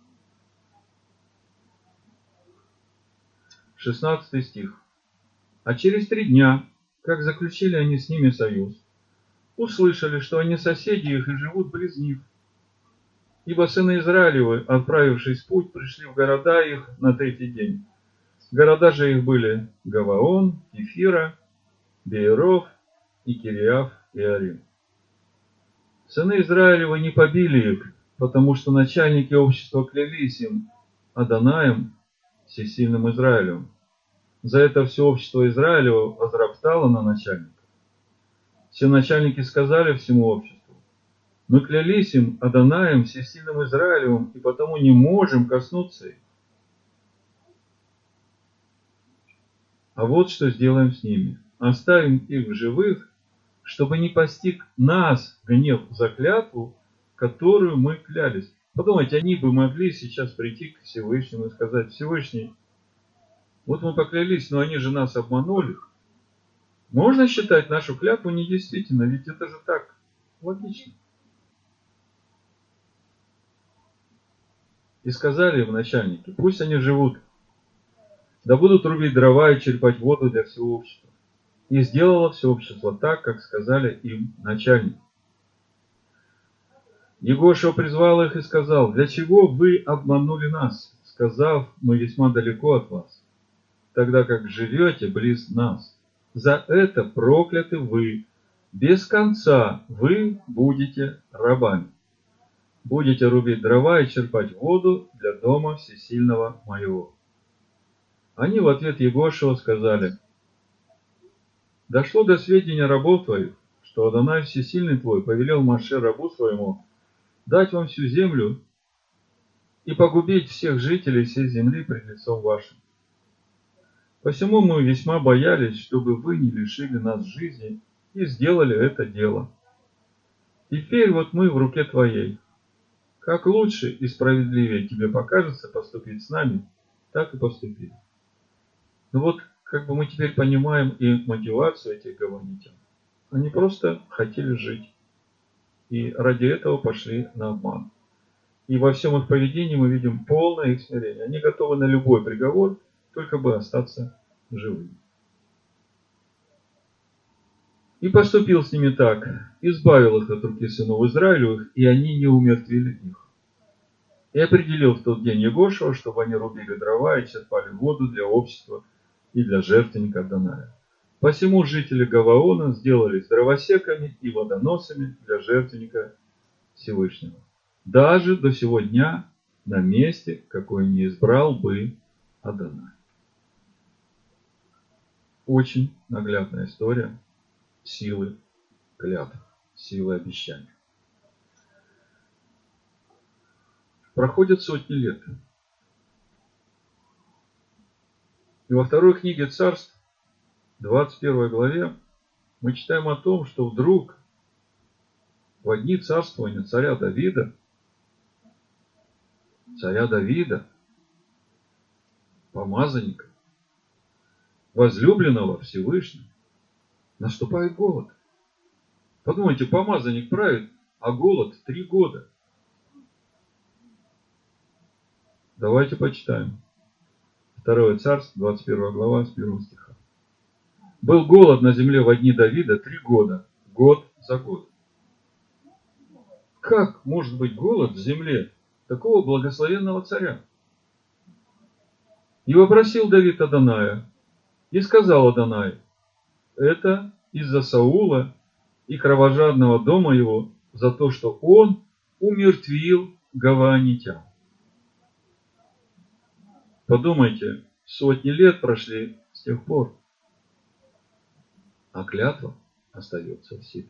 16 стих. А через 3 дня, как заключили они с ними союз, услышали, что они соседи их и живут близ них. Ибо сыны Израилевы, отправившись в путь, пришли в города их на 3-й день. Города же их были Гаваон, Кефира, Бееров и Кириаф и Арим. Сыны Израилевы не побили их, потому что начальники общества клялись им Адонаем, всесильным Израилем. За это все общество Израилева возроптало на начальника. Все начальники сказали всему обществу: мы клялись им Адонаем, всесильным Израилевым, и потому не можем коснуться их. А вот что сделаем с ними. Оставим их в живых, чтобы не постиг нас гнев за клятву, которую мы клялись. Подумайте, они бы могли сейчас прийти к Всевышнему и сказать: Всевышний, вот мы поклялись, но они же нас обманули. Можно считать нашу клятву недействительной, ведь это же так логично. И сказали им начальники: пусть они живут, да будут рубить дрова и черпать воду для всего общества. И сделало все общество так, как сказали им начальники. Егошева призвал их и сказал: для чего вы обманули нас, сказав: мы весьма далеко от вас, тогда как живете близ нас. За это прокляты вы, без конца вы будете рабами. Будете рубить дрова и черпать воду для дома всесильного моего. Они в ответ Егошева сказали: дошло до сведения рабов твоих, что Адонай всесильный твой повелел Моше рабу своему дать вам всю землю и погубить всех жителей всей земли пред лицом вашим. Посему мы весьма боялись, чтобы вы не лишили нас жизни, и сделали это дело. Теперь вот мы в руке твоей. Как лучше и справедливее тебе покажется поступить с нами, так и поступили. Ну вот, как бы мы теперь понимаем и мотивацию этих гаванитян. Они просто хотели жить. И ради этого пошли на обман. И во всем их поведении мы видим полное их смирение. Они готовы на любой приговор, только бы остаться живыми. И поступил с ними так: избавил их от руки сынов Израилевых, и они не умертвили их. И определил в тот день Егошева, чтобы они рубили дрова и черпали воду для общества и для жертвенника Адоная. Посему жители Гаваона сделались дровосеками и водоносами для жертвенника Всевышнего. Даже до сего дня на месте, какое не избрал бы Адонай. Очень наглядная история силы клятв, силы обещаний. Проходят сотни лет. И во второй книге Царств, 21 главе, мы читаем о том, что вдруг в дни царствования царя Давида, помазанника, возлюбленного Всевышним, наступает голод. Подумайте, помазанник правит, а голод 3 года. Давайте почитаем. 2 Царств, 21 глава, с 1 стиха. Был голод на земле во дни Давида 3 года, год за годом. Как может быть голод в земле такого благословенного царя? И вопросил Давид Адоная, и сказал Адонай: это из-за Саула и кровожадного дома его, за то, что он умертвил гаваонитян. Подумайте, сотни лет прошли с тех пор, а клятва остается в силе.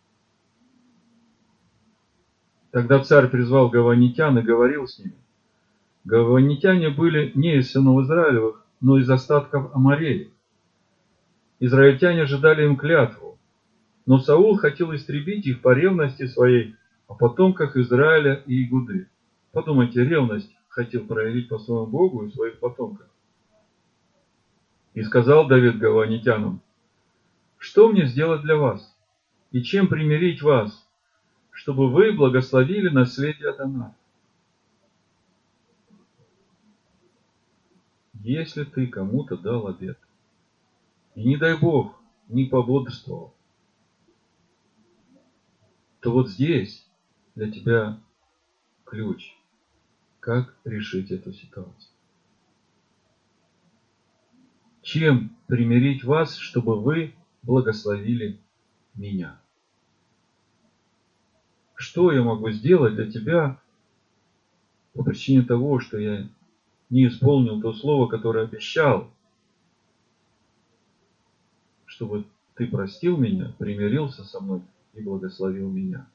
Тогда царь призвал гаваонитян и говорил с ними. Гаваонитяне были не из сынов Израилевых, но из остатков Амореев. Израильтяне ожидали им клятву, но Саул хотел истребить их по ревности своей о потомках Израиля и Игуды. Подумайте, ревность хотел проявить по своему Богу и своих потомках. И сказал Давид гаваонитянам: что мне сделать для вас? И чем примирить вас, чтобы вы благословили наследие Адоная? Если ты кому-то дал обет, и не дай Бог, не пободрствовал, то вот здесь для тебя ключ, как решить эту ситуацию. Чем примирить вас, чтобы вы благословили меня? Что я могу сделать для тебя по причине того, что я не исполнил то слово, которое обещал, чтобы ты простил меня, примирился со мной и благословил меня?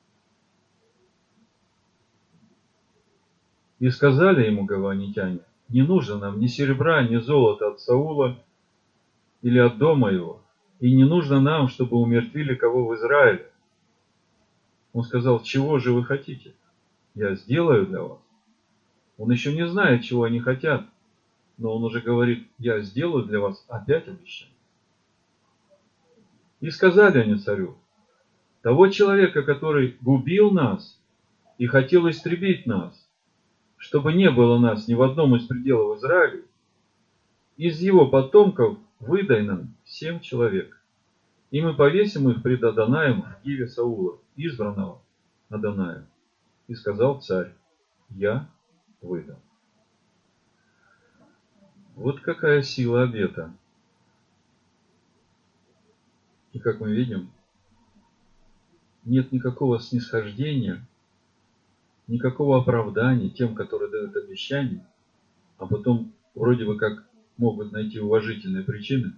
И сказали ему гаваонитяне: не нужно нам ни серебра, ни золота от Саула или от дома его, и не нужно нам, чтобы умертвили кого в Израиле. Он сказал: чего же вы хотите? Я сделаю для вас. Он еще не знает, чего они хотят, но он уже говорит: я сделаю для вас опять обещание. И сказали они царю: того человека, который губил нас и хотел истребить нас, чтобы не было нас ни в одном из пределов Израиля, из его потомков выдай нам 7 человек, и мы повесим их пред Адонаем в гиве Саула, избранного Адонаем. И сказал царь: я выдам. Вот какая сила обета. И как мы видим, нет никакого снисхождения, никакого оправдания тем, которые дают обещания, а потом вроде бы как могут найти уважительные причины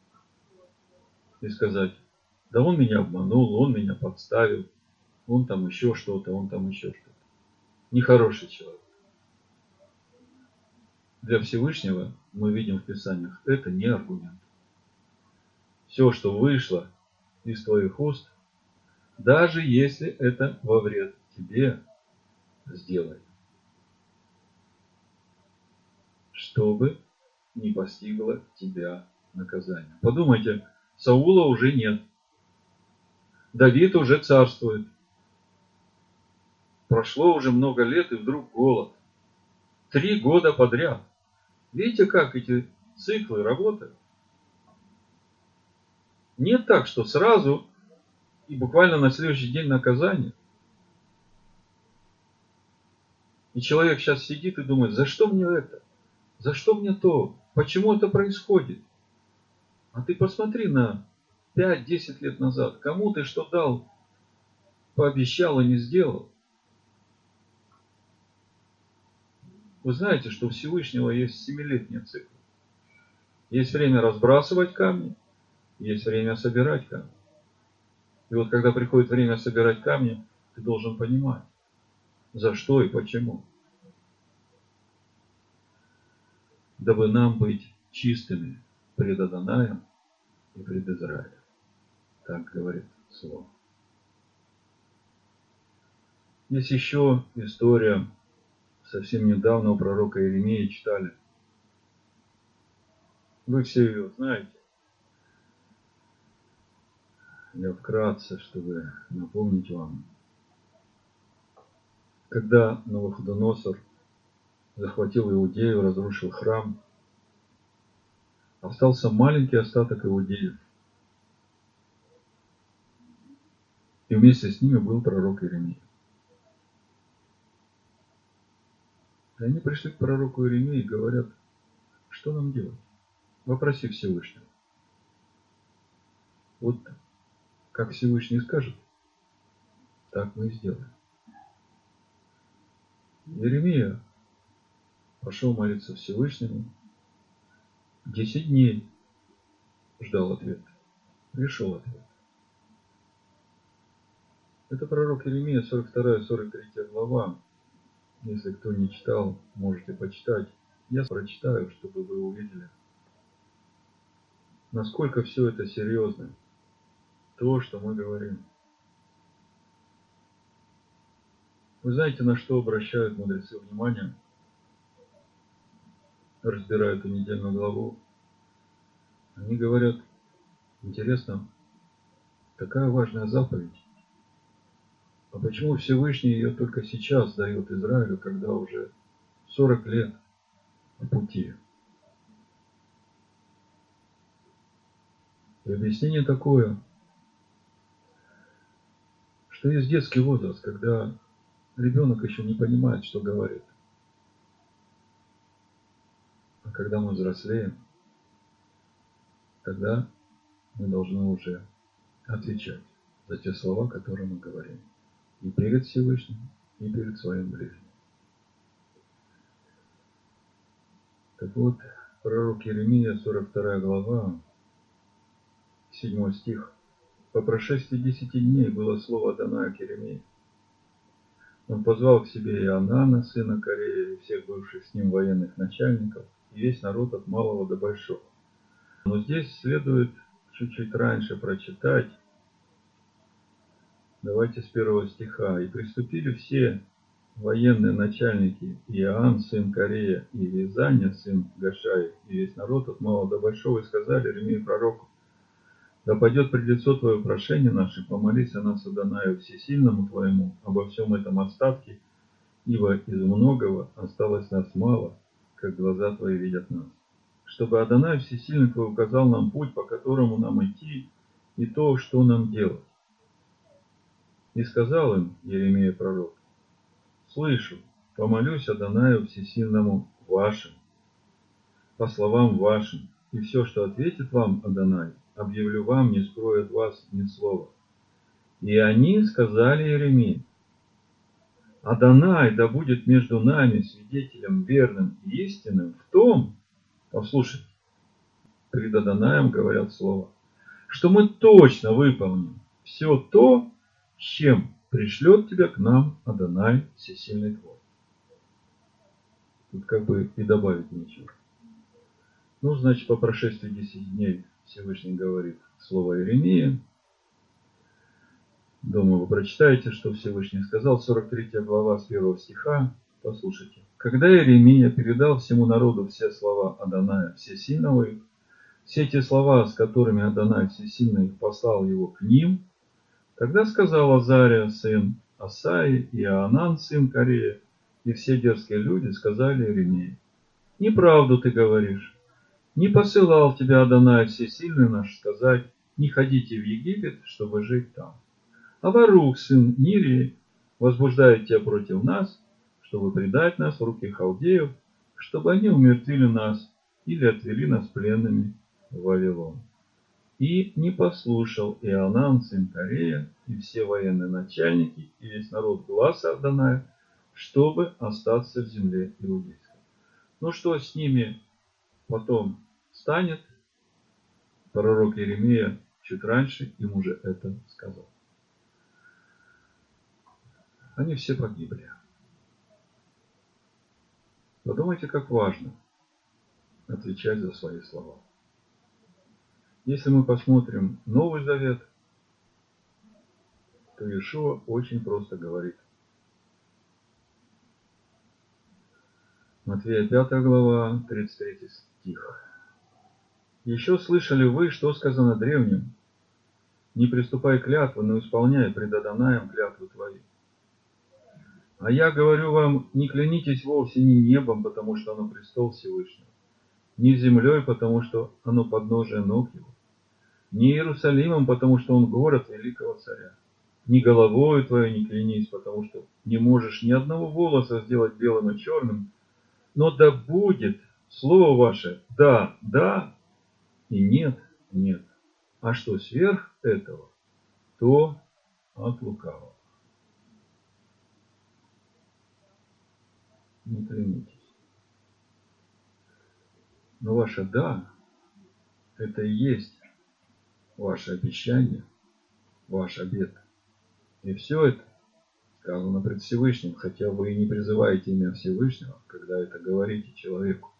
и сказать: да он меня обманул, он меня подставил, он там еще что-то, он там еще что-то. Нехороший человек. Для Всевышнего, мы видим в Писаниях, это не аргумент. Все, что вышло из твоих уст, даже если это во вред тебе, сделай, чтобы не постигло тебя наказание. Подумайте, Саула уже нет. Давид уже царствует. Прошло уже много лет, и вдруг голод. 3 года подряд. Видите, как эти циклы работают? Нет так, что сразу и буквально на следующий день наказание. И человек сейчас сидит и думает: за что мне это? За что мне то? Почему это происходит? А ты посмотри на 5-10 лет назад. Кому ты что дал, пообещал и не сделал? Вы знаете, что у Всевышнего есть 7-летний цикл. Есть время разбрасывать камни, есть время собирать камни. И вот когда приходит время собирать камни, ты должен понимать, за что и почему. Дабы нам быть чистыми пред Адонаем и пред Израилем. Так говорит Слово. Есть еще история, совсем недавно у пророка Иеремии читали. Вы все ее знаете. Я вкратце, чтобы напомнить вам. Когда Навуходоносор захватил Иудею, разрушил храм, остался маленький остаток иудеев. И вместе с ними был пророк Иеремия. И они пришли к пророку Иеремии и говорят, что нам делать? Вопроси Всевышнего. Вот как Всевышний скажет, так мы и сделаем. Иеремия пошел молиться Всевышнему. 10 дней ждал ответа. Пришел ответ. Это пророк Иеремия, 42-43 глава. Если кто не читал, можете почитать. Я прочитаю, чтобы вы увидели, насколько все это серьезно. То, что мы говорим. Вы знаете, на что обращают мудрецы внимание, разбирая эту недельную главу? Они говорят, интересно, такая важная заповедь. А почему Всевышний ее только сейчас дает Израилю, когда уже 40 лет по пути? И объяснение такое, что есть детский возраст, когда ребенок еще не понимает, что говорит. А когда мы взрослеем, тогда мы должны уже отвечать за те слова, которые мы говорим. И перед Всевышним, и перед своим ближним. Так вот, пророк Иеремия, 42 глава, 7 стих. По прошествии 10 дней было слово Адоная к Иеремии. Он позвал к себе Иоанана, сына Корея, и всех бывших с ним военных начальников, и весь народ от малого до большого. Но здесь следует чуть-чуть раньше прочитать. Давайте с 1 стиха. «И приступили все военные начальники, Иоанн, сын Корея, и Визаня, сын Гашай, и весь народ от малого до большого, и сказали Иеремии пророку, да пойдет пред лицо Твое прошение наше, помолись о нас, Адонаю Всесильному Твоему, обо всем этом остатке, ибо из многого осталось нас мало, как глаза Твои видят нас. Чтобы Адонай Всесильный Твой указал нам путь, по которому нам идти, и то, что нам делать. И сказал им Иеремия пророк, слышу, помолюсь Адонаю Всесильному вашим, по словам вашим, и все, что ответит вам Адонай, объявлю вам, не скрою от вас ни слова. И они сказали Иеремии, Адонай да будет между нами свидетелем верным и истинным в том, послушайте, перед Адонаем говорят слово, что мы точно выполним все то, с чем пришлет тебя к нам Адонай Всесильный Твой. Тут как бы и добавить нечего. Ну, значит, по прошествии 10 дней Всевышний говорит слово Иеремии. Думаю, вы прочитаете, что Всевышний сказал. 43 глава с 1 стиха. Послушайте. Когда Иеремия передал всему народу все слова Адоная Всесильного, все те слова, с которыми Адонай Всесильный послал его к ним, тогда сказал Азария, сын Асаи, и Иоанан, сын Корея, и все дерзкие люди сказали Иеремии, неправду ты говоришь. Не посылал тебя Адонай Всесильный наш сказать, не ходите в Египет, чтобы жить там. А Барух, сын Нирии, возбуждает тебя против нас, чтобы предать нас в руки халдеев, чтобы они умертвили нас или отвели нас пленными в Вавилон. И не послушал Иоанан, сын Корея, и все военные начальники, и весь народ гласа Адоная, чтобы остаться в земле иудейской. Ну что с ними потом станет. Пророк Иеремия чуть раньше им уже это сказал. Они все погибли. Подумайте, как важно отвечать за свои слова. Если мы посмотрим Новый Завет, то Иешуа очень просто говорит. Матфея 5 глава, 33 стих. «Еще слышали вы, что сказано древним: не приступай клятвы, но исполняй пред Адонаем клятвы твои. А я говорю вам, не клянитесь вовсе ни небом, потому что оно престол Всевышнего, ни землей, потому что оно подножие ног его, ни Иерусалимом, потому что он город великого царя. Ни головою твоей не клянись, потому что не можешь ни одного волоса сделать белым и черным, но да будет слово ваше да, да, и нет, нет. А что сверх этого, то от лукавого. Не клянитесь. Но ваше да, это и есть ваше обещание, ваш обет. И все это сказано пред Всевышним, хотя вы и не призываете имя Всевышнего, когда это говорите человеку.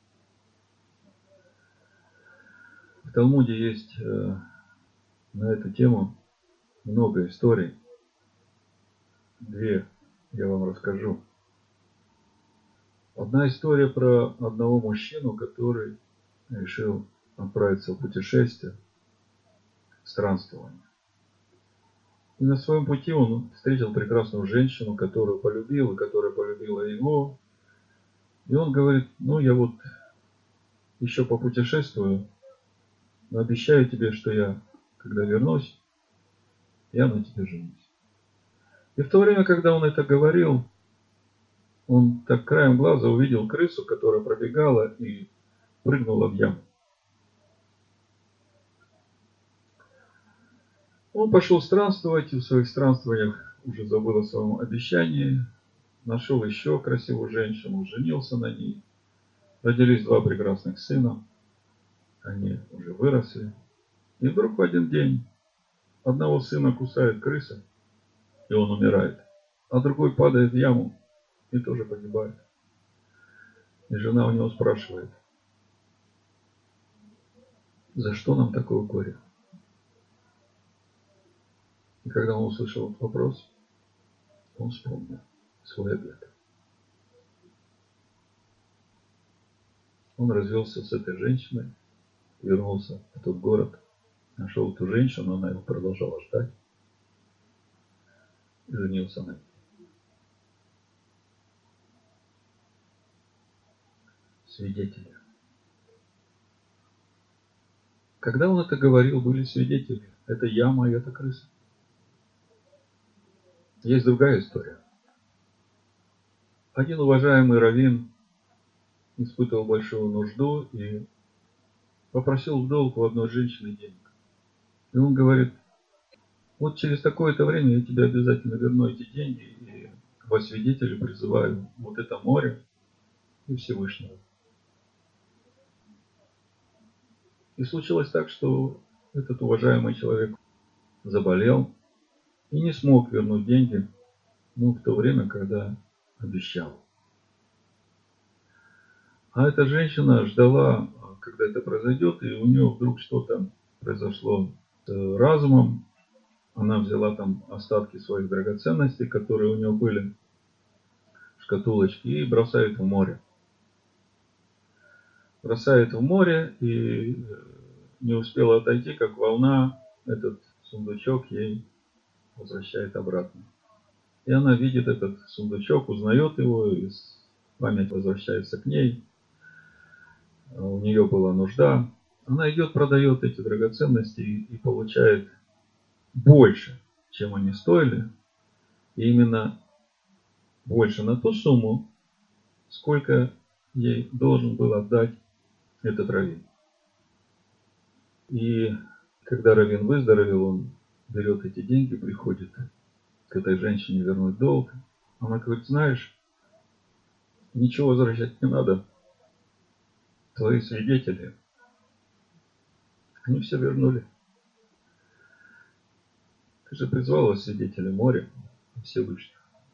В Талмуде есть на эту тему много историй. Две я вам расскажу. Одна история про одного мужчину, который решил отправиться в путешествие, странствование. И на своем пути он встретил прекрасную женщину, которую полюбил, и которая полюбила его. И он говорит: ну я вот еще попутешествую, но обещаю тебе, что я, когда вернусь, я на тебе женюсь. И в то время, когда он это говорил, он так краем глаза увидел крысу, которая пробегала и прыгнула в яму. Он пошел странствовать, и в своих странствованиях уже забыл о своем обещании, нашел еще красивую женщину, женился на ней. Родились два прекрасных сына, они уже выросли. И вдруг в один день одного сына кусает крыса, и он умирает, а другой падает в яму и тоже погибает. И жена у него спрашивает: за что нам такое горе? И когда он услышал этот вопрос, он вспомнил свой обет. Он развелся с этой женщиной, вернулся в тот город, нашел эту женщину, она его продолжала ждать, и женился на ней. Свидетели. Когда он это говорил, были свидетели. Это яма и это крыса. Есть другая история. Один уважаемый раввин испытывал большую нужду и попросил в долг у одной женщины денег. И он говорит: вот через такое-то время я тебе обязательно верну эти деньги, и во свидетели призываю вот это море и Всевышнего. И случилось так, что этот уважаемый человек заболел и не смог вернуть деньги, в то время, когда обещал. А эта женщина ждала, когда это произойдет, и у нее вдруг что-то произошло с разумом. Она взяла там остатки своих драгоценностей, которые у нее были в шкатулочке, и бросает в море. Бросает в море, и не успела отойти, как волна этот сундучок ей возвращает обратно. И она видит этот сундучок, узнает его, и память возвращается к ней. У нее была нужда. Она идет, продает эти драгоценности и получает больше, чем они стоили. И именно больше на ту сумму, сколько ей должен был отдать этот раввин. И когда раввин выздоровел, он берет эти деньги, приходит к этой женщине вернуть долг. Она говорит: знаешь, ничего возвращать не надо. Твои свидетели Они все вернули. Ты же призвала свидетелей моря Всевышних.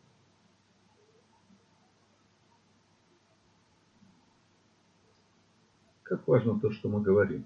Как важно то, что мы говорим.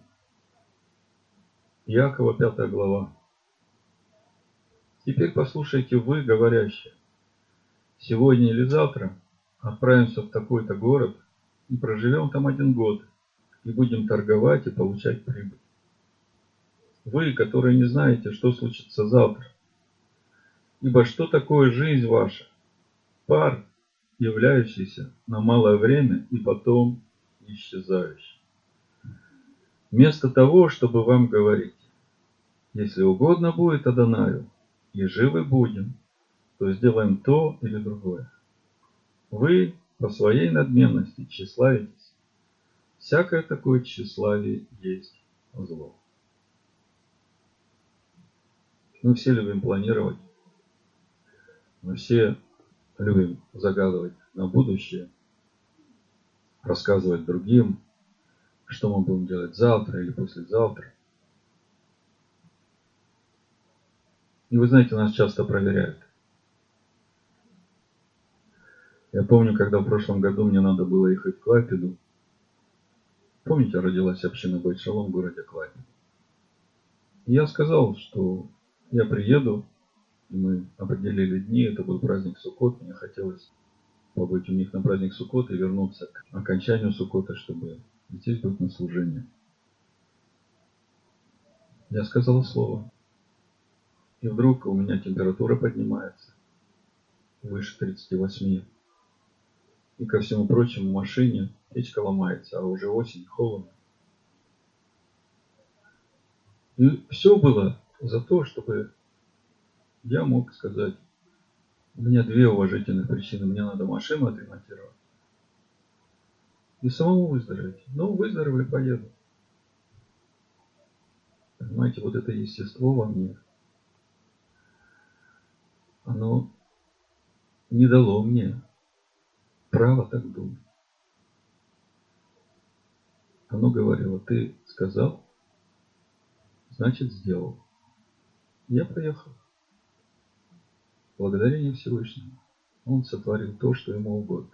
Иакова 5 глава. Теперь послушайте вы, говорящие. Сегодня или завтра отправимся в такой-то город и проживем там 1 год, и будем торговать и получать прибыль. Вы, которые не знаете, что случится завтра. Ибо что такое жизнь ваша? Пар, являющийся на малое время и потом исчезающий. Вместо того, чтобы вам говорить, если угодно будет Адонаю, и живы будем, то сделаем то или другое. Вы по своей надменности тщеславитесь. Всякое такое тщеславие есть зло. Мы все любим планировать. Мы все любим загадывать на будущее, рассказывать другим, что мы будем делать завтра или послезавтра. И вы знаете, нас часто проверяют. Я помню, когда в прошлом году мне надо было ехать в Клайпеду. Помните, родилась община Бейт Шалом в городе Клайпеда. И я сказал, что я приеду, и мы определили дни, это был праздник Суккот, мне хотелось побыть у них на праздник Суккот и вернуться к окончанию Суккота, чтобы здесь быть на служении. Я сказал слово. И вдруг у меня температура поднимается выше 38. И ко всему прочему в машине печка ломается, а уже осень, холодно. И все было за то, чтобы я мог сказать, у меня 2 уважительных причины. Мне надо машину отремонтировать и самому выздороветь. Ну, выздоровлю, поеду. Понимаете, вот это естество во мне, оно не дало мне права так думать. Оно говорило, ты сказал, значит сделал. Я поехал. Благодарение Всевышнему. Он сотворил то, что ему угодно.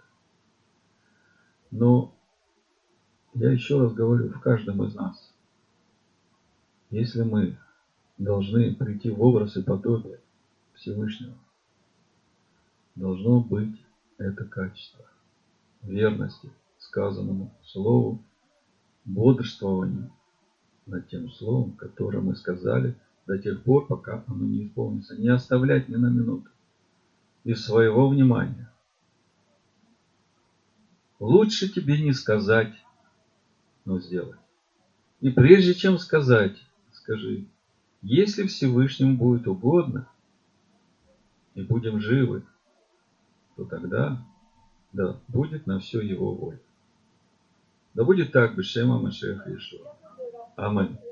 Но я еще раз говорю, в каждом из нас, если мы должны прийти в образ и подобие Всевышнего, должно быть это качество верности сказанному слову, бодрствованию над тем словом, которое мы сказали до тех пор, пока оно не исполнится. Не оставлять ни на минуту из своего внимания. Лучше тебе не сказать, но сделать. И прежде чем сказать, скажи, если Всевышнему будет угодно, и будем живы, то тогда, да, будет на все его воля. Да будет так, Бешема Машеха Иешуа. Аминь.